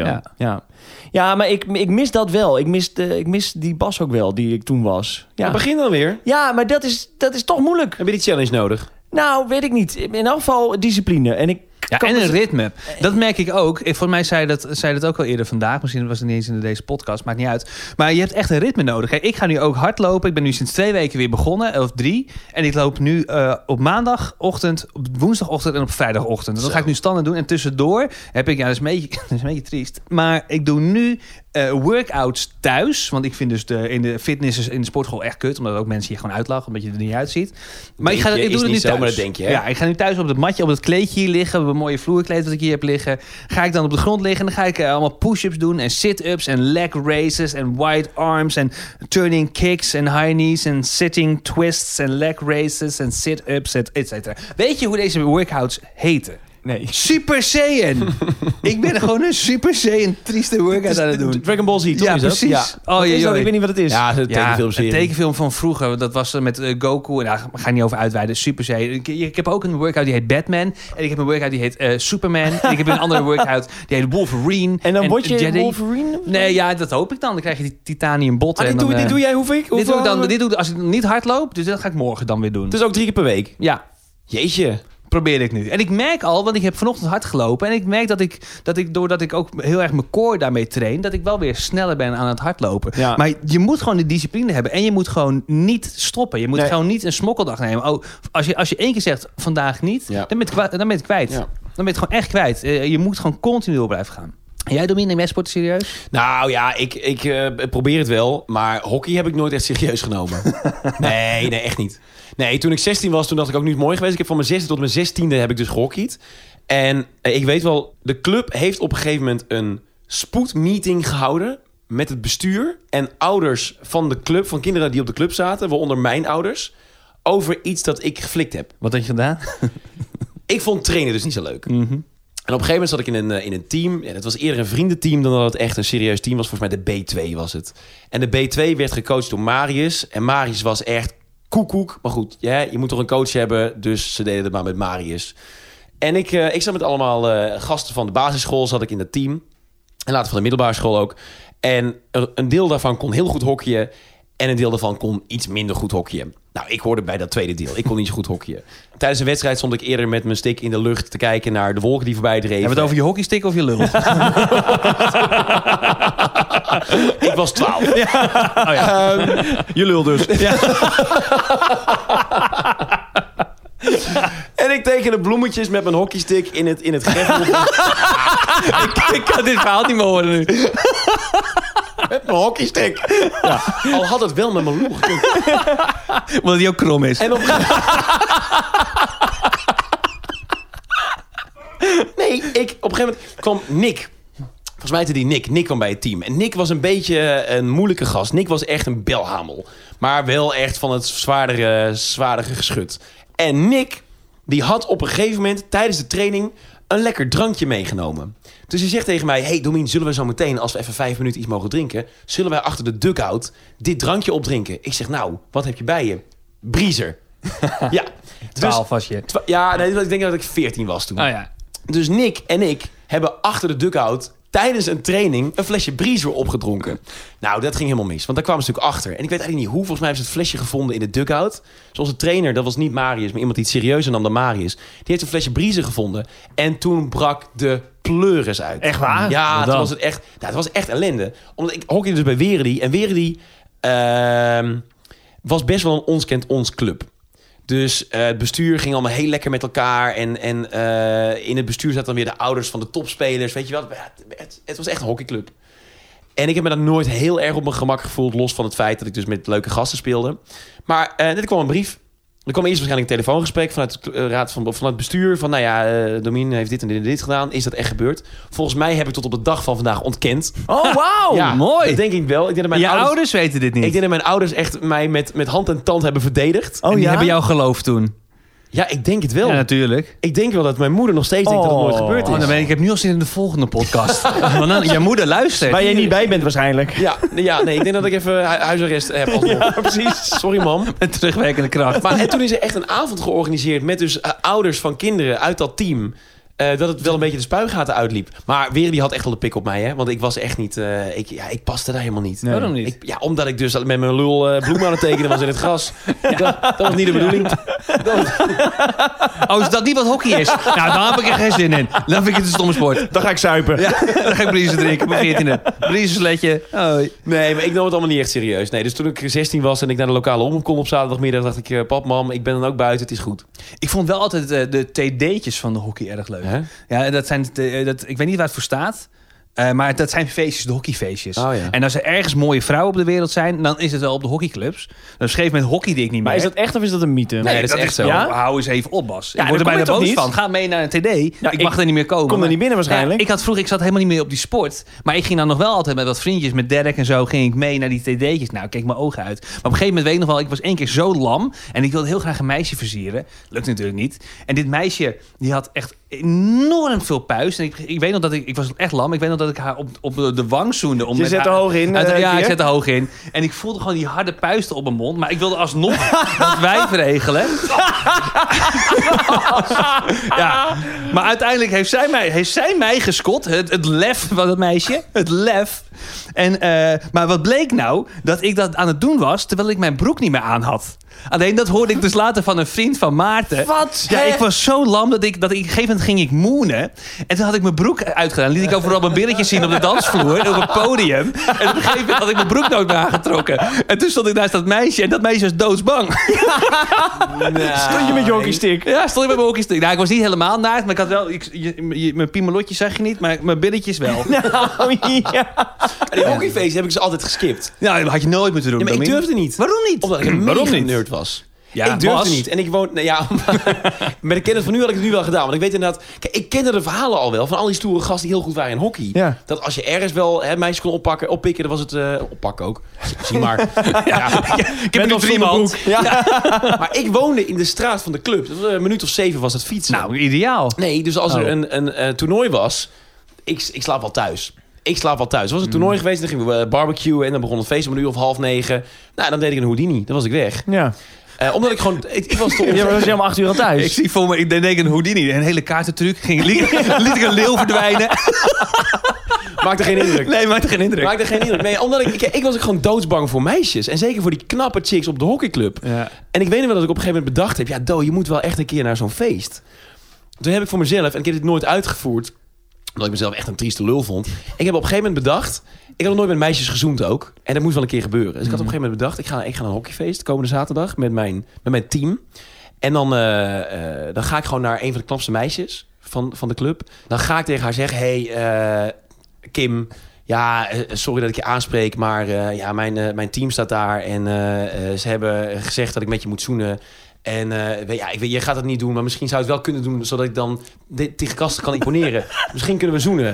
ja, maar ik mis dat wel. Ik mis die Bas ook wel, die ik toen was. Ja. Begin dan weer. Ja, maar dat is toch moeilijk. Heb je die challenge nodig? Nou, weet ik niet. In elk geval discipline. En ik Ja, kan en een dus- ritme. Dat merk ik ook. Volgens mij zei dat ook al eerder vandaag. Misschien was het niet eens in deze podcast. Maakt niet uit. Maar je hebt echt een ritme nodig. Hè? Ik ga nu ook hardlopen. Ik ben nu sinds 2 weken weer begonnen. Of 3. En ik loop nu op maandagochtend, op woensdagochtend en op vrijdagochtend. En dat ga ik nu standaard doen. En tussendoor heb ik... Ja, dat is een beetje triest. Maar ik doe nu workouts thuis. Want ik vind dus in de fitness in de sportschool echt kut. Omdat ook mensen je gewoon uitlachen. Omdat je er niet uitziet. Maar ik doe het nu niet zo, thuis. maar dat denk je, hè? Ja, ik ga nu thuis op het matje, op het kleedje hier liggen. Op een mooie vloerkleed wat ik hier heb liggen. Ga ik dan op de grond liggen. En dan ga ik allemaal push-ups doen. En sit-ups en leg raises. En wide arms. En turning kicks. En high knees. En sitting twists. En leg raises. En sit-ups. Et cetera. Weet je hoe deze workouts heten? Nee. Super Saiyan. Ik ben gewoon een Super Saiyan trieste workout aan het doen. Dragon Ball Z, toch? Ja, is dat? precies. Ja. Wat is dat? Ik weet niet wat het is. Ja, de Ja, tekenfilmserie. een tekenfilm van vroeger. Dat was met Goku. En daar ga ik niet over uitweiden. Super Saiyan. Ik heb ook een workout die heet Batman. En ik heb een workout die heet Superman. En ik heb een andere workout die heet Wolverine. En dan word je Jedi. Wolverine? Of zo? Nee, ja, dat hoop ik dan. Dan krijg je die titanium botten. Ah, en dit dan, doe jij, hoeveel? dit doe ik dan, dit doe ik als ik niet hard loop. Dus dat ga ik morgen dan weer doen. Dus ook 3 keer per week? Ja, Jeetje. probeer ik nu. En ik merk al, want ik heb vanochtend hard gelopen. En ik merk dat ik doordat ik ook heel erg mijn core daarmee train, dat ik wel weer sneller ben aan het hardlopen. Ja. Maar je moet gewoon de discipline hebben. En je moet gewoon niet stoppen. Je moet Nee. gewoon niet een smokkeldag nemen. Oh, als je 1 keer zegt, vandaag niet, Ja. dan ben je het kwijt. Ja. Dan ben je het gewoon echt kwijt. Je moet gewoon continu door blijven gaan. Jij, Domien, neem jij sporten serieus? Nou ja, ik probeer het wel. Maar hockey heb ik nooit echt serieus genomen. Nee, echt niet. Nee, toen ik 16 was, toen dacht ik ook niet mooi geweest. Ik heb van mijn 6e tot mijn 16e heb ik dus gehockeyd. En ik weet wel, de club heeft op een gegeven moment een spoedmeeting gehouden met het bestuur en ouders van de club, van kinderen die op de club zaten, waaronder mijn ouders, over iets dat ik geflikt heb. Wat had je gedaan? Ik vond trainen dus niet zo leuk. En op een gegeven moment zat ik in een team. Ja, dat was eerder een vriendenteam dan dat het echt een serieus team was. Volgens mij de B2 was het. En de B2 werd gecoacht door Marius. En Marius was echt koekoek. Maar goed, ja, je moet toch een coach hebben. Dus ze deden het maar met Marius. En ik zat met allemaal gasten van de basisschool. Zat ik in dat team. En later van de middelbare school ook. En een deel daarvan kon heel goed hockeyen. En een deel daarvan kon iets minder goed hockeyen. Nou, ik hoorde bij dat tweede deel. Ik kon niet zo goed hockeyen. Tijdens een wedstrijd stond ik eerder met mijn stick in de lucht te kijken naar de wolken die voorbij dreven. Hebben we het over je hockeystick of je lul? Ik was 12. Je lul dus. En ik tekende bloemetjes met mijn hockeystick in het greffel. Ik kan dit verhaal niet meer horen nu. Met mijn hockeystick. Ja. Al had het wel met mijn lul gekund. Omdat die ook krom is. En op Nee, op een gegeven moment kwam Nick. Volgens mij heette die Nick. Nick kwam bij het team. En Nick was een beetje een moeilijke gast. Nick was echt een belhamel. Maar wel echt van het zwaardere geschut. En Nick die had op een gegeven moment tijdens de training een lekker drankje meegenomen. Dus hij zegt tegen mij, hey Domien, zullen we zo meteen, als we even 5 minuten iets mogen drinken, zullen wij achter de dugout dit drankje opdrinken? Ik zeg, nou, wat heb je bij je? Breezer. Ja. 12 was je. Ja, nee, ik denk dat ik 14 was toen. Oh ja. Dus Nick en ik hebben achter de dugout tijdens een training een flesje Breezer opgedronken. Nou, dat ging helemaal mis, want daar kwamen ze natuurlijk achter. En ik weet eigenlijk niet hoe, volgens mij hebben ze het flesje gevonden in de dugout. Zoals de trainer, dat was niet Marius, maar iemand die het serieuzer nam dan Marius. Die heeft een flesje Breezer gevonden. En toen brak de pleuris uit. Echt waar? Ja, toen was het echt, het was echt ellende. Omdat ik hockeyde dus bij Weredy. En Weredy was best wel een ons kent ons club. Dus het bestuur ging allemaal heel lekker met elkaar. En in het bestuur zaten dan weer de ouders van de topspelers. Weet je wel, het was echt een hockeyclub. En ik heb me daar nooit heel erg op mijn gemak gevoeld. Los van het feit dat ik dus met leuke gasten speelde. Maar er kwam een brief. Er kwam eerst waarschijnlijk een telefoongesprek vanuit de raad van het bestuur. Van nou ja, Domien heeft dit en dit gedaan. Is dat echt gebeurd? Volgens mij heb ik tot op de dag van vandaag ontkend. Oh, wauw! Ja, mooi. Dat denk ik wel. Ik denk dat mijn ouders weten dit niet. Ik denk dat mijn ouders echt mij met hand en tand hebben verdedigd. Oh, en die ja? hebben jou geloofd toen. Ja, ik denk het wel. Ja, natuurlijk. Ik denk wel dat mijn moeder nog steeds denkt dat het nooit gebeurd is. Oh, dan ben ik heb nu al zin in de volgende podcast. Want dan, je moeder luistert. Waar jij niet bij bent waarschijnlijk. Ja, nee, ik denk dat ik even huisarrest heb. Ja, precies. Sorry, mam. Met terugwerkende kracht. Maar en toen is er echt een avond georganiseerd met dus ouders van kinderen uit dat team. Dat het wel een beetje de spuigaten uitliep. Maar Weredy had echt wel de pik op mij, hè? Want ik was echt niet... ik paste daar helemaal niet. Nee. Waarom niet? Omdat ik dus met mijn lul bloemen aan het tekenen was in het gras. Dat was niet de bedoeling. Oh, is dat niet wat hockey is? Nou, dan heb ik er geen zin in. Dan vind ik het een stomme sport. Dan ga ik zuipen. Ja, dan ga ik Breezer drinken. Op mijn 14e. Breezer sletje. Oh. Nee, maar ik nam het allemaal niet echt serieus. Nee, dus toen ik 16 was en ik naar de lokale omroep kon op zaterdagmiddag, dacht ik, pap, mam, ik ben dan ook buiten, het is goed. Ik vond wel altijd de TD'tjes van de hockey erg leuk. Hè? Ja, dat zijn ik weet niet waar het voor staat. Maar dat zijn feestjes, de hockeyfeestjes. Oh, ja. En als er ergens mooie vrouwen op de wereld zijn, dan is het wel op de hockeyclubs. Dus op een gegeven moment hockeyde ik niet meer. Maar is dat echt of is dat een mythe? Nee, dat is echt zo. Ja? Hou eens even op, Bas. Ja, ik word er dan bijna kom je boos toch van. Ga mee naar een TD. Ja, ik mag er niet meer komen. Kom er niet binnen waarschijnlijk. Ja, ik zat helemaal niet meer op die sport. Maar ik ging dan nog wel altijd met wat vriendjes, met Derek en zo, ging ik mee naar die TD'tjes. Nou, ik keek mijn ogen uit. Maar op een gegeven moment weet ik nog wel, ik was 1 keer zo lam. En ik wilde heel graag een meisje versieren. Lukt natuurlijk niet. En dit meisje, die had echt enorm veel puist. En ik weet nog dat ik was echt lam. Ik weet nog dat ik haar op de wang zoende. Je zet er hoog in. Ja, ik zet er hoog in. En ik voelde gewoon die harde puisten op mijn mond. Maar ik wilde alsnog dat wijf regelen. Ja. Maar uiteindelijk heeft zij mij gescot. Het lef van dat meisje. Het lef. En, maar wat bleek nou? Dat ik dat aan het doen was, terwijl ik mijn broek niet meer aan had. Alleen dat hoorde ik dus later van een vriend van Maarten. Wat? Ja, ik was zo lam dat ik op een gegeven moment ging ik moenen. En toen had ik mijn broek uitgedaan. Liet ik overal mijn billetjes zien op de dansvloer. Op het podium. En op een gegeven moment had ik mijn broek nooit meer aangetrokken. En toen stond ik naast dat meisje. En dat meisje was doodsbang. Stond je met je hockeystick? Ja, stond ik met mijn hockeystick. Nou, ik was niet helemaal naakt. Maar ik had wel... mijn piemelotjes zag je niet. Maar mijn billetjes wel. Nou, ja. En die hockeyfeest heb ik ze altijd geskipt. Ja, dat had je nooit moeten doen. Ja, maar ik durfde niet. Waarom niet? Omdat ik een mega nerd was. Ja, ik durfde Bas. niet. En ik woon... Nou ja, met de kennis van nu had ik het nu wel gedaan. Want ik weet inderdaad... Kijk, ik kende de verhalen al wel van al die stoere gasten die heel goed waren in hockey. Ja. Dat als je ergens wel meisjes kon oppikken, dan was het... oppakken ook. Zie maar. Ik heb er nog 3 man. Ja. Maar ik woonde in de straat van de club. Dat was een minuut of 7 was het fietsen. Nou, ideaal. Nee, dus als er een toernooi was... Ik slaap wel thuis. Er was een toernooi geweest, dan gingen we barbecuen en dan begon het feest om 8:30. Nou, dan deed ik een Houdini. Dan was ik weg. Ja. Omdat ik gewoon... Ik was te Ja, maar was je om 8 uur al thuis? Ik zie voor me, ik denk een Houdini, een hele kaartentruc. Liet ik een leeuw verdwijnen. Maakte geen indruk. Nee, maakte geen indruk. Nee, omdat ik was ook gewoon doodsbang voor meisjes. En zeker voor die knappe chicks op de hockeyclub. Ja. En ik weet nog wel dat ik op een gegeven moment bedacht heb... Ja, Do, je moet wel echt een keer naar zo'n feest. Toen heb ik voor mezelf, en ik heb dit nooit uitgevoerd... omdat ik mezelf echt een trieste lul vond. Ik heb op een gegeven moment bedacht... Ik had nog nooit met meisjes gezoend ook. En dat moest wel een keer gebeuren. Dus ik had op een gegeven moment bedacht... Ik ga naar een hockeyfeest komende zaterdag met mijn team. En dan ga ik gewoon naar een van de knapste meisjes van de club. Dan ga ik tegen haar zeggen... Hey, Kim... Ja, sorry dat ik je aanspreek, maar mijn team staat daar... en ze hebben gezegd dat ik met je moet zoenen... En je gaat het niet doen, maar misschien zou je het wel kunnen doen... zodat ik dan tegen gasten kan imponeren. Misschien kunnen we zoenen.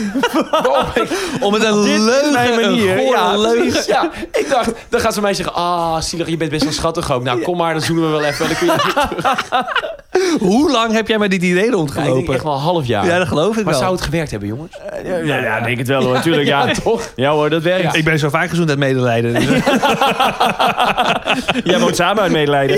Om het een leugen, een leugen. Ja, ik dacht, dan gaat ze mij zeggen... zielig, je bent best wel schattig ook. Nou, kom maar, dan zoenen we wel even. Dan kun je Hoe lang heb jij met dit idee Ja, ik rondgelopen? denk echt wel een half jaar. Ja, dat geloof ik Maar wel. zou het gewerkt hebben, jongens? Ja, denk het wel hoor. Natuurlijk, ja. toch? Ja hoor, dat werkt. Ik ben zo vaak gezond uit medelijden. Dus, Jij woont samen uit medelijden.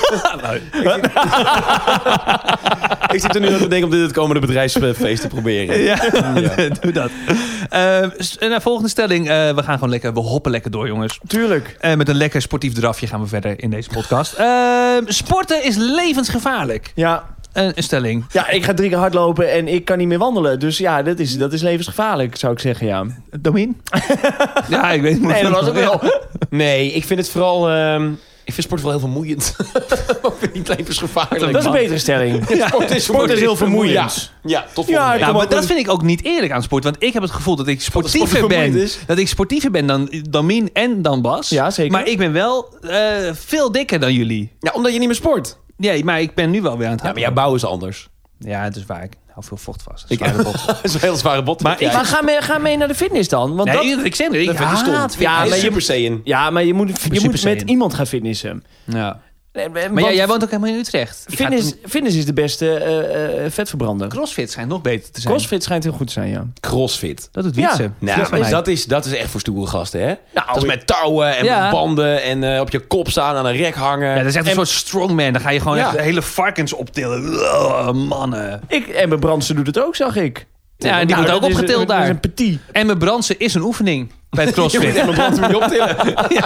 Ik zit er nu aan te denken om dit het komende bedrijfsfeest te proberen. ja, doe dat. Volgende stelling. We hoppen lekker door, jongens. Tuurlijk. Met een lekker sportief drafje gaan we verder in deze podcast. Sporten is levensgevaarlijk. Ja. Een stelling. Ja, ik ga 3 keer hardlopen en ik kan niet meer wandelen. Dus ja, dat is levensgevaarlijk, zou ik zeggen, ja. Domien? Ja, ik weet het niet. Nee, dat was het wel. Nee, ik vind het vooral... ik vind sport wel heel vermoeiend. Ik vind niet levensgevaarlijk. Dat is een betere stelling. Sport is heel vermoeiend. Ja, tot volgende week. Ja, maar dat vind ik ook niet eerlijk aan sport. Want ik heb het gevoel dat ik sportiever ben dan Domien en dan Bas. Ja, zeker. Maar ik ben wel veel dikker dan jullie. Ja, omdat je niet meer sport. Nee, maar ik ben nu wel weer aan het Ja, maar hardlopen. jouw bouw is anders. Ja, het is waar. Ik hou veel vocht vast. Dat is een heel zware bot. Maar Maar ga mee naar de fitness dan. Want Nee, ik zeg het. Ik Dat vind je stom. haat Ja, Ja, maar je- Super Saiyan. Ja, maar je moet Super met Saiyan. iemand gaan fitnessen. Ja. Want Maar jij woont ook helemaal in Utrecht. Ik ga fitness is de beste vetverbrander. CrossFit schijnt nog beter te zijn. Crossfit schijnt heel goed te zijn, ja. Crossfit. Dat doet Ja. Wietse. Nou, dat is echt voor stoere gasten, hè? Nou, dat is met touwen en Ja. banden en op je kop staan aan een rek hangen. Ja, dat is echt een soort strongman. Dan ga je gewoon Ja. echt hele varkens optillen. Mannen. Emma Brandsen doet het ook, zag ik. Ja, en die wordt ook dat is opgetild dat is daar. een petit. En mijn brandsen is een oefening bij het Je moet CrossFit. echt mijn brand moet je optillen.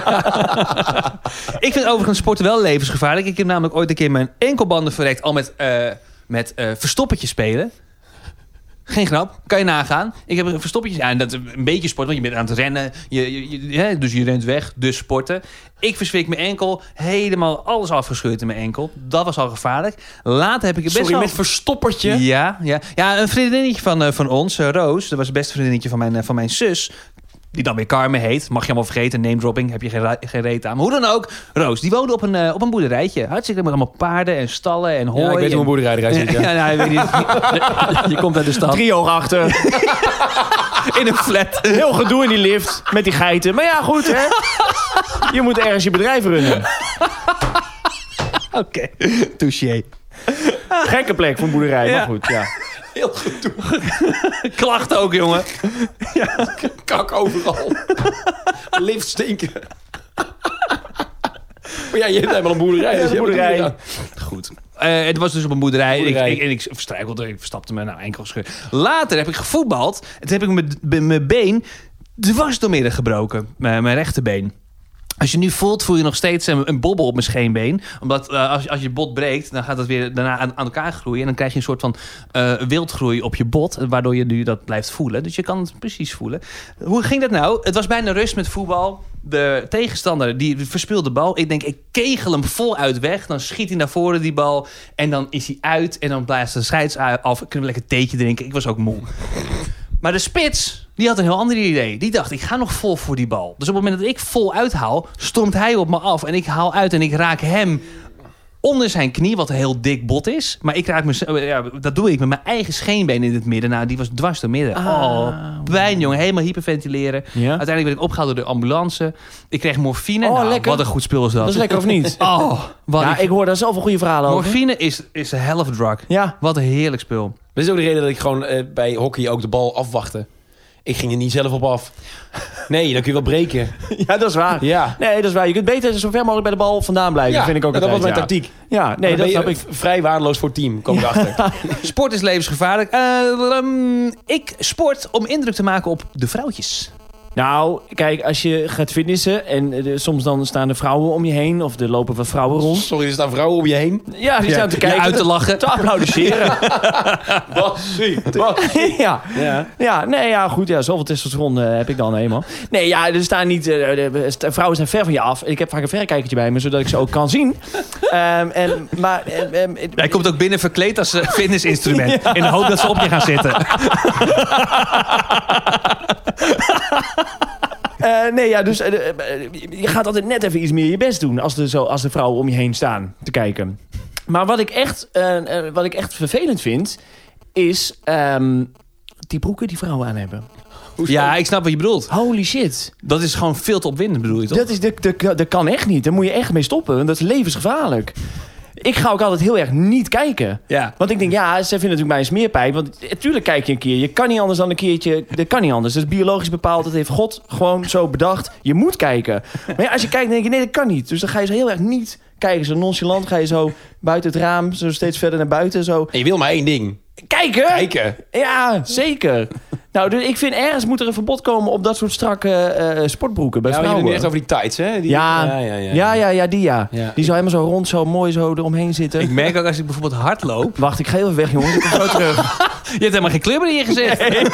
Ik vind overigens sporten wel levensgevaarlijk. Ik heb namelijk ooit een keer mijn enkelbanden verrekt al met verstoppertje spelen. Geen grap, kan je nagaan. Ik heb een verstoppertje. Ja, en dat is een beetje sport, want je bent aan het rennen. Dus je rent weg, dus sporten. Ik verzwik mijn enkel, helemaal alles afgescheurd in mijn enkel. Dat was al gevaarlijk. Later heb ik het best Sorry, wel... met verstoppertje. Ja, een vriendinnetje van ons, Roos. Dat was het beste vriendinnetje van mijn zus. Die dan weer Carmen heet. Mag je allemaal vergeten. Name dropping. Heb je geen reet aan. Maar hoe dan ook. Roos, die woonde op een boerderijtje. Hartstikke met allemaal paarden en stallen en hooi. Ja, ik weet hoe een boerderij eruit ziet. Ja. Ja, weet niet. Je komt uit de stad. Driehoog achter. In een flat. Heel gedoe in die lift met die geiten. Maar ja, goed hè. Je moet ergens je bedrijf runnen. Oké. Touché. Gekke plek voor een boerderij, Ja. maar goed, ja. Heel gedoe. Klacht ook, jongen. Kak overal. Lift stinken. Maar ja, je hebt helemaal een boerderij. Dus Ja, je hebt boerderij. ja. Goed. Het was dus op een boerderij. Boerderij. Ik verstruikelde, ik verstapte me enkel scheur. Later heb ik gevoetbald. En toen heb ik mijn been dwars doormidden gebroken. Mijn rechterbeen. Als je nu voelt, voel je nog steeds een bobbel op mijn scheenbeen. Omdat als je bot breekt, dan gaat het weer daarna aan elkaar groeien. En dan krijg je een soort van wildgroei op je bot. Waardoor je nu dat blijft voelen. Dus je kan het precies voelen. Hoe ging dat nou? Het was bijna rust met voetbal. De tegenstander die verspeelt de bal. Ik denk, ik kegel hem voluit weg. Dan schiet hij naar voren die bal. En dan is hij uit. En dan blaast de scheids af. Kunnen we lekker theetje drinken. Ik was ook moe. Maar de spits, die had een heel ander idee. Die dacht, ik ga nog vol voor die bal. Dus op het moment dat ik vol uithaal, stormt hij op me af. En ik haal uit en ik raak hem onder zijn knie, wat een heel dik bot is. Maar ik raak dat doe ik met mijn eigen scheenbeen in het midden. Nou, die was dwars door midden. Pijn, jongen. Helemaal hyperventileren. Ja? Uiteindelijk werd ik opgehaald door de ambulance. Ik kreeg morfine. Oh, Nou, lekker. wat een goed spul is dat. Dat is lekker of niet? Oh, wat Ja, ik hoor daar zoveel goede verhalen over. morfine is een hell of a drug. Ja. Wat een heerlijk spul. Dat is ook de reden dat ik gewoon bij hockey ook de bal afwachtte. Ik ging er niet zelf op af. Nee, dan kun je wel breken. Ja, dat is waar. Ja. Nee, dat is waar. Je kunt beter zo ver mogelijk bij de bal vandaan blijven. Ja, vind ik ook dat was altijd, mijn tactiek. Ja, nee, dat snap ik. Vrij waardeloos voor het team, kom ik achter. Sport is levensgevaarlijk. Ik sport om indruk te maken op de vrouwtjes. Nou, kijk, als je gaat fitnessen en soms dan staan er vrouwen om je heen of er lopen wat vrouwen rond. Sorry, er staan vrouwen om je heen. Ja, die staan te kijken. uit te lachen. Te applaudisseren. Ja. Ja, nee, ja, goed. Ja, zoveel testosteron heb ik dan eenmaal. Nee, ja, er staan niet... vrouwen zijn ver van je af. Ik heb vaak een verrekijkertje bij me, zodat ik ze ook kan zien. Hij komt ook binnen verkleed als fitnessinstrument. In de hoop dat ze op je gaan zitten. Nee, ja, dus je gaat altijd net even iets meer je best doen als de vrouwen om je heen staan te kijken. Maar wat ik echt vervelend vind, is die broeken die vrouwen aan hebben. Ja, ik snap wat je bedoelt. Holy shit. Dat is gewoon veel te opwindend, bedoel je toch? Dat kan echt niet. Daar moet je echt mee stoppen, want dat is levensgevaarlijk. Ik ga ook altijd heel erg niet kijken. Ja. Want ik denk, ze vinden natuurlijk mij een smeerpijp. Want natuurlijk kijk je een keer. Je kan niet anders dan een keertje. Dat kan niet anders. Dat is biologisch bepaald. Dat heeft God gewoon zo bedacht. Je moet kijken. Maar als je kijkt, dan denk je, nee, dat kan niet. Dus dan ga je zo heel erg niet kijken. Zo nonchalant ga je zo buiten het raam. Zo steeds verder naar buiten. Zo. En je wil maar één ding. Kijken? Ja, zeker. Nou, dus ik vind ergens moet er een verbod komen op dat soort strakke sportbroeken bij vrouwen. Je hebt nu echt over die tights, hè? Die, Ja. Die zou helemaal zo rond, zo mooi zo eromheen zitten. Ik merk ook als ik bijvoorbeeld hardloop. Wacht, ik ga heel even weg, jongens. Ik kom zo terug. Je hebt helemaal geen klubber in je gezicht.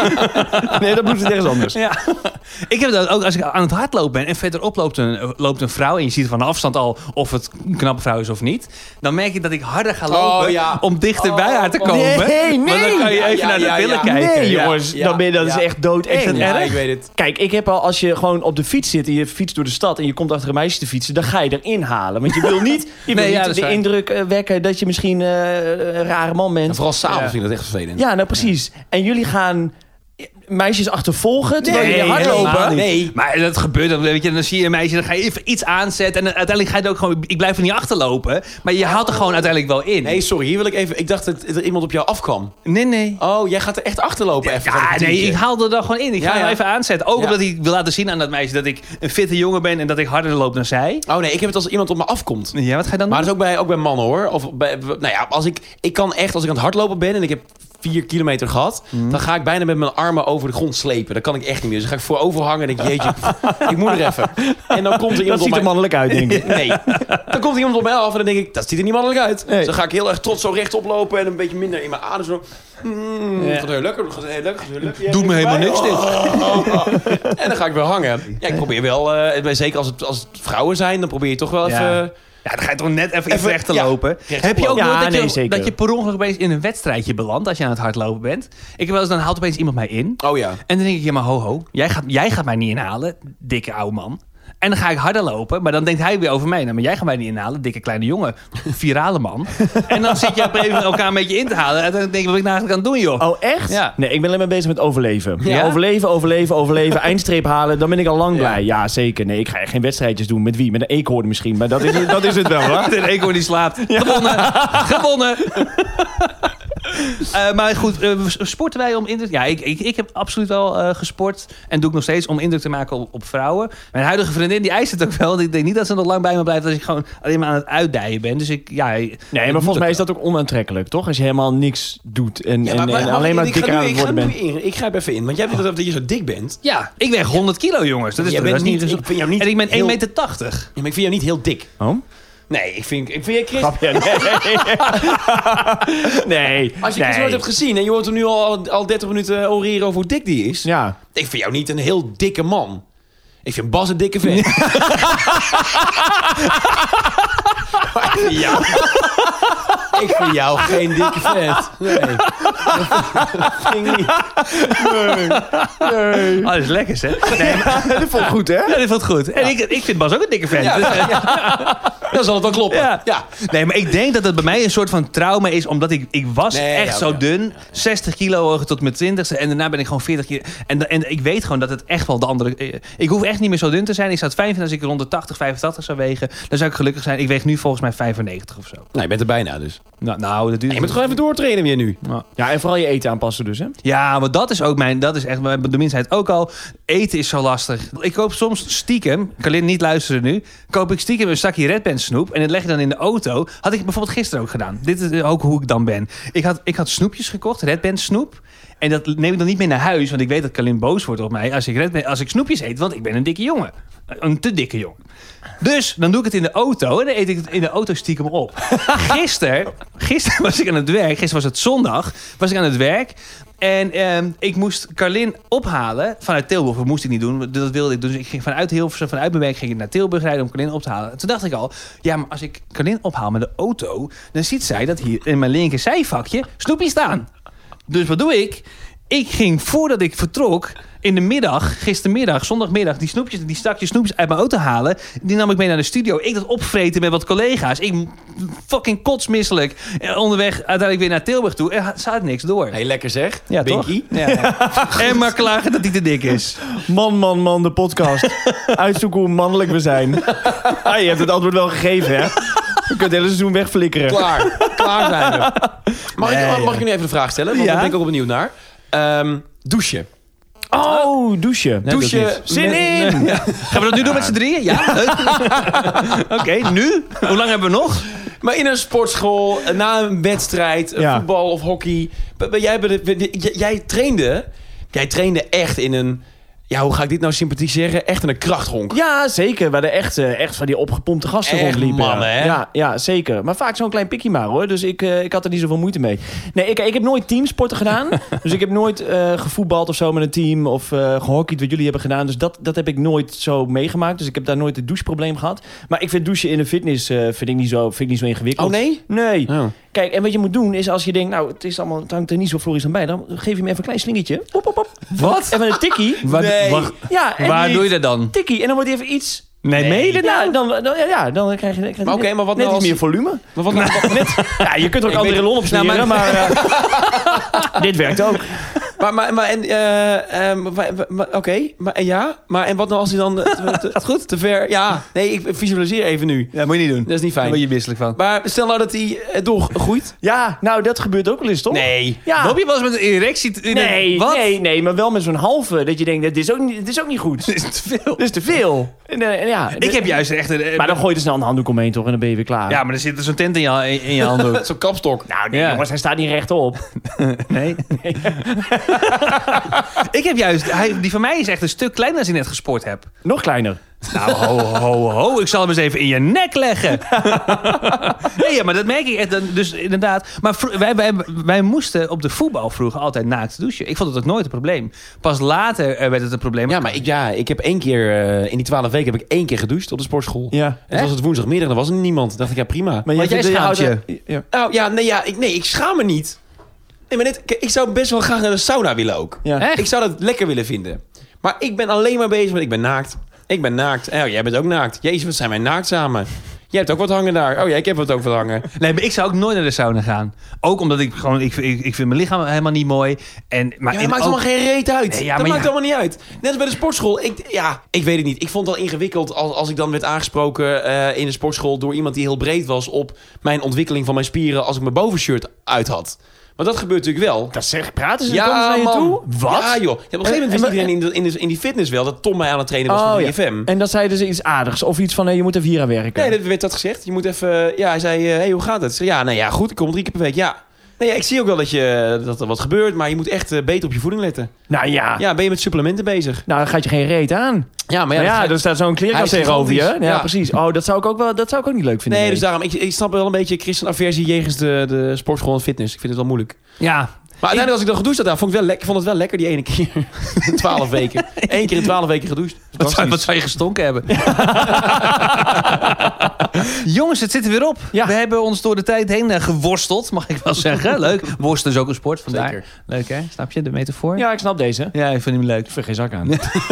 Nee, dat moet het ergens anders. Ja. Ik heb dat ook als ik aan het hardlopen ben en verderop loopt een vrouw en je ziet van de afstand al of het een knappe vrouw is of niet. Dan merk ik dat ik harder ga lopen om dichter bij haar te komen. Nee. Want dan kan je even naar de billen kijken. Nee, jongens. Dan ben je, dat is echt doodeng. Is dat Ja, erg? ik weet het. Kijk, ik heb al, als je gewoon op de fiets zit en je fietst door de stad en je komt achter een meisje te fietsen, dan ga je erin halen. Want je wil niet, dat is de waar. indruk wekken dat je misschien een rare man bent. En vooral s'avonds vind ik dat echt vervelend. Ja, nou precies. En jullie gaan meisjes achtervolgen terwijl jullie hardlopen. helemaal niet. Nee. Maar dat gebeurt dan, weet je, dan zie je een meisje, dan ga je even iets aanzetten en uiteindelijk ga je het ook gewoon, ik blijf er niet achterlopen, maar je haalt er gewoon uiteindelijk wel in. Nee, sorry, hier wil ik even... Ik dacht dat er iemand op jou afkwam. Nee. Oh, jij gaat er echt achterlopen even. van een Ja, nee, kwartiertje. ik haal er dan gewoon in. Ik ga hem even aanzetten. Ook Ja. omdat ik wil laten zien aan dat meisje dat ik een fitte jongen ben en dat ik harder loop dan zij. Oh nee, ik heb het als iemand op me afkomt. Ja, wat ga je dan Maar doen? dat is ook bij mannen hoor. Of bij, nou ja, als ik kan echt, als ik aan het hardlopen ben en ik heb 4 kilometer gehad, dan ga ik bijna met mijn armen over de grond slepen. Dat kan ik echt niet meer. Dus dan ga ik voorover hangen en denk ik, jeetje, ik moet er even. En dan komt er iemand Dat op ziet mij... er mannelijk uit, denk ik. Nee. Dan komt iemand op mij af en dan denk ik, dat ziet er niet mannelijk uit. Nee. Dus dan ga ik heel erg trots zo rechtop lopen en een beetje minder in mijn adem zo. Ja. Gaat heel lekker, gaat heel leuk. Jij Doet me bent helemaal erbij. niks dit. En dan ga ik weer hangen. Ja, ik probeer wel, zeker als het vrouwen zijn, dan probeer je toch wel Ja. even... Ja, dan ga je toch net even iets Even, recht te ja, lopen. recht Heb je ook lopen. nooit Ja, dat, nee, zeker. dat je per ongeluk opeens in een wedstrijdje belandt als je aan het hardlopen bent? Ik heb wel eens, dan haalt opeens iemand mij in. Oh ja. En dan denk ik, ja maar ho, jij gaat mij niet inhalen, dikke oude man. En dan ga ik harder lopen, maar dan denkt hij weer over mij. Nou, maar jij gaat mij niet inhalen, dikke kleine jongen, virale man. En dan zit je op een gegeven moment elkaar een beetje in te halen. En dan denk ik, wat ik nou eigenlijk aan het doen, joh? Oh, echt? Ja. Nee, ik ben alleen maar bezig met overleven. Ja? Overleven, eindstreep halen. Dan ben ik al lang blij. Ja, zeker. Nee, ik ga echt geen wedstrijdjes doen. Met wie? Met een eekhoorn misschien. Maar dat is het wel, hoor. De eekhoorn die slaapt. Gewonnen. Maar goed, sporten wij om indruk... Ja, ik heb absoluut wel gesport. En doe ik nog steeds om indruk te maken op vrouwen. Mijn huidige vriendin, die eist het ook wel. Want ik denk niet dat ze nog lang bij me blijft als ik gewoon alleen maar aan het uitdijen ben. Dus Nee, maar volgens mij is dat ook onaantrekkelijk, toch? Als je helemaal niks doet en Ja, maar alleen maar dikker aan het worden bent. Ik grijp even in, want jij hebt het dat je zo dik bent. Ja, ik weeg 100 kilo, jongens. Dat is, Jij dat bent is niet, gezond. ik vind jou niet En ik ben 1,80 heel- meter. Ja, maar ik vind jou niet heel dik. Oh? Nee, ik vind jij Chris... Grapje, nee. Als je Chris nooit hebt gezien en je hoort hem nu al 30 minuten oreren over hoe dik die is. Ja. Ik vind jou niet een heel dikke man. Ik vind Bas een dikke vent. Ik vind jou geen dikke vent. Nee. Dat vind ik niet. Nee. Oh, dat is lekker, hè? Nee, maar, Dat vond ik goed, hè? ja, dit vond goed. En ik vind Bas ook een dikke vent. Ja, Dus, Dan zal het wel kloppen. Ja. Ja. Nee, maar ik denk dat het bij mij een soort van trauma is. Omdat ik was Nee, echt ja, zo ja. dun. 60 kilo tot mijn 20ste. En daarna ben ik gewoon 40 kilo. En ik weet gewoon dat het echt wel de andere... Ik hoef echt niet meer zo dun te zijn. Ik zou het fijn vinden als ik rond de 80, 85 zou wegen. Dan zou ik gelukkig zijn. Ik weeg nu volgens mij 95 of zo. Nee, je bent er bijna dus. Nou, dat duurt... Je moet gewoon even doortrainen weer nu. Ja, en vooral je eten aanpassen dus, hè? Ja, maar dat is ook dat is echt, de minstheid ook al. Eten is zo lastig. Ik koop soms stiekem, Carlin niet luisteren nu, koop ik stiekem een zakje Red Band snoep en dat leg je dan in de auto. Had ik bijvoorbeeld gisteren ook gedaan. Dit is ook hoe ik dan ben. Ik had snoepjes gekocht, Red Band snoep. En dat neem ik dan niet mee naar huis, want ik weet dat Carlin boos wordt op mij als ik snoepjes eet, want ik ben een dikke jongen. Een te dikke jongen. Dus dan doe ik het in de auto en dan eet ik het in de auto stiekem op. Gisteren was ik aan het werk. Gisteren was het zondag. Was ik aan het werk. En ik moest Carlin ophalen vanuit Tilburg. Dat moest ik niet doen. Dat wilde ik doen. Dus ik ging vanuit Hilversum, vanuit mijn werk ging ik naar Tilburg rijden om Carlin op te halen. Toen dacht ik al, ja, maar als ik Carlin ophaal met de auto, dan ziet zij dat hier in mijn linker zijvakje snoepjes staan. Dus wat doe ik? Ik ging voordat ik vertrok in de middag, gistermiddag, zondagmiddag, die stakjes snoepjes uit mijn auto halen. Die nam ik mee naar de studio. Ik dat opvreten met wat collega's. Ik fucking kotsmisselijk. Onderweg uiteindelijk weer naar Tilburg toe. Er staat niks door. Hey, lekker zeg. Ja, Binky. toch? Ja. En maar klagen dat hij te dik is. Man, de podcast. Uitzoeken hoe mannelijk we zijn. Ah, je hebt het antwoord wel gegeven, hè? kunt het hele seizoen wegflikkeren. Klaar zijn we. Mag ik nu even de vraag stellen? Want daar ben ik ook benieuwd naar. Douchen. Oh, douchen. Nee, douchen. dat niet. Zin in! Ja. Gaan we dat nu doen met z'n drieën? Ja. Oké, nu? Hoe lang hebben we nog? Maar in een sportschool, na een wedstrijd, voetbal of hockey. Jij trainde echt in een... Ja, hoe ga ik dit nou sympathiek zeggen? Echt in een krachthonk. Ja, zeker. Waar er echt van die opgepompte gasten Echt rondliepen. mannen, hè? Ja, zeker. Maar vaak zo'n klein pikkie maar, hoor. Dus ik had er niet zoveel moeite mee. Nee, ik heb nooit teamsporten gedaan. Dus ik heb nooit gevoetbald of zo met een team. Of gehockeyd wat jullie hebben gedaan. Dus dat heb ik nooit zo meegemaakt. Dus ik heb daar nooit het doucheprobleem gehad. Maar ik vind douchen in de fitness vind ik niet zo ingewikkeld. Oh, nee? Nee. Oh. Kijk, en wat je moet doen is als je denkt... Nou, het hangt er niet zo florisch aan bij. Dan geef je hem even een klein slingetje. Op. Wat? Even een tikkie. Nee. Ja, en Waar doe je dat dan? tikkie. En dan wordt hij even iets... Nee, mede Ja, dan krijg je Maar oké, maar wat net nou iets als... meer volume. Maar wat nou... Ja, je kunt er ook Ik andere weet- rol op Nou, smeren, maar dit werkt ook. Maar en wat nou als hij dan... Gaat goed? Te ver? Ja. Nee, ik visualiseer even nu. Ja, moet je niet doen. Dat is niet Daar fijn. word je misselijk van. Maar stel nou dat hij doorgroeit. Ja, nou, dat gebeurt ook wel eens, toch? Nee. Ja. Loop je wel eens met een erectie? Wat? Nee, maar wel met zo'n halve. Dat je denkt, dit is ook niet goed. Dat is te veel. Dit is te veel. Ik heb juist echt een... Maar dan gooi je er snel een handdoek omheen, toch? En dan ben je weer klaar. Ja, maar er zit zo'n tent in je handdoek. Zo'n kapstok. Nou, nee, Ja. jongens, hij staat niet rechtop. Nee. Ik heb juist... Die van mij is echt een stuk kleiner als ik net gesport heb. Nog kleiner. Nou, ho. Ik zal hem eens even in je nek leggen. Nee, ja, maar dat merk ik echt. Dus inderdaad. Maar wij moesten op de voetbal vroeger altijd naakt douchen. Ik vond het ook nooit een probleem. Pas later werd het een probleem. Ja, maar ik heb 1 keer... in die 12 weken heb ik 1 keer gedoucht op de sportschool. Ja. En toen was het woensdagmiddag, dan was er niemand. Toen dacht ik, ja prima. Maar Want jij schaamt je. Ja. Nou ja, ik schaam me niet. Nee, maar ik zou best wel graag naar de sauna willen ook. Ja. Echt? Ik zou dat lekker willen vinden. Maar ik ben alleen maar bezig met ik ben naakt. Ik ben naakt. Oh, jij bent ook naakt. Jezus, wat zijn wij naakt samen. Jij hebt ook wat hangen daar. Oh ja, ik heb wat ook wat hangen. Nee, maar ik zou ook nooit naar de sauna gaan. Ook omdat ik gewoon... Ik vind mijn lichaam helemaal niet mooi. Maar Ja, dat maakt allemaal geen reet uit. Nee, ja, dat maar maakt ja. allemaal niet uit. Net als bij de sportschool. Ik weet het niet. Ik vond het al ingewikkeld als ik dan werd aangesproken in de sportschool door iemand die heel breed was op mijn ontwikkeling van mijn spieren als ik mijn bovenshirt uit had. Maar dat gebeurt natuurlijk wel. Dat zeg, praten ze komen ze naar je man. toe? Wat? Ja, joh. Ja, op een gegeven moment wist iedereen in die fitness wel dat Tom mij aan het trainen was van BFM. En dan zeiden ze iets aardigs. Of iets van, je moet even hier aan werken. Nee, dat werd dat gezegd. Je moet even... Ja, hij zei, hey, hoe gaat het? Ik zei, ja, nou ja, goed. Ik kom 3 keer per week. Ja. Nee, ja, ik zie ook wel dat er wat gebeurt, maar je moet echt beter op je voeding letten. Nou ja. Ja, ben je met supplementen bezig? Nou, dan gaat je geen reet aan. Ja, maar Maar ja, ja, er staat zo'n klerenkast hij is tegenover je. gigantisch. Ja, Ja. precies. Oh, dat zou ik ook niet leuk vinden. Nee, dus daarom, ik snap wel een beetje Christian aversie jegens de sportschool en fitness. Ik vind het wel moeilijk. Ja. Maar uiteindelijk als ik dan gedoucht had, vond het wel lekker die ene keer. 12 weken. 1 keer in 12 weken gedoucht. Wat zou je gestonken hebben? Jongens, het zit er weer op. Ja. We hebben ons door de tijd heen geworsteld, mag ik wel zeggen. Leuk. Worsten is ook een sport, vandaar. Zeker. Leuk, hè? Snap je de metafoor? Ja, ik snap deze. Ja, ik vind hem leuk. Ik vind geen zak aan.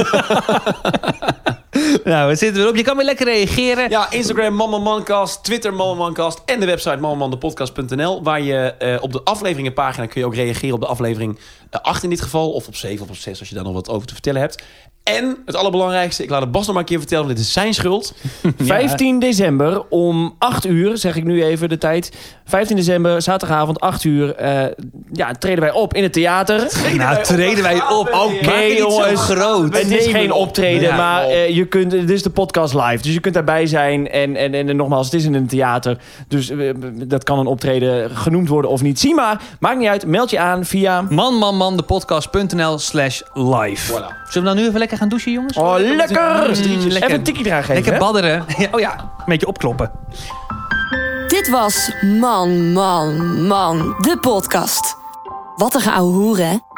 Nou, het zit er weer op. Je kan weer lekker reageren. Ja, Instagram MammaMancast, Twitter MammaMancast en de website mammamandepodcast.nl. Waar je op de afleveringenpagina kun je ook reageren op de aflevering 8 in dit geval. Of op 7 of op 6 als je daar nog wat over te vertellen hebt. En het allerbelangrijkste, ik laat het Bas nog maar een keer vertellen, want dit is zijn schuld. 15 december om 8 uur, zeg ik nu even de tijd. 15 december, zaterdagavond, 8 uur. Treden wij op in het theater. Treden wij op. Oké, Maak het niet zo jongens. groot. Het is geen optreden, Ja, maar dit is de podcast live. Dus je kunt daarbij zijn. En nogmaals, het is in een theater. Dus dat kan een optreden genoemd worden of niet. Zie maar, maakt niet uit. Meld je aan via... manmanmandepodcast.nl/live. Voilà. Zullen we dan nu even lekker gaan douchen, jongens? Oh, lekker! Lekker. Even een tikkie eraan geven, Lekker hè? badderen. Oh ja, een beetje opkloppen. Dit was Man, de podcast. Wat een geouwe hoer, hè?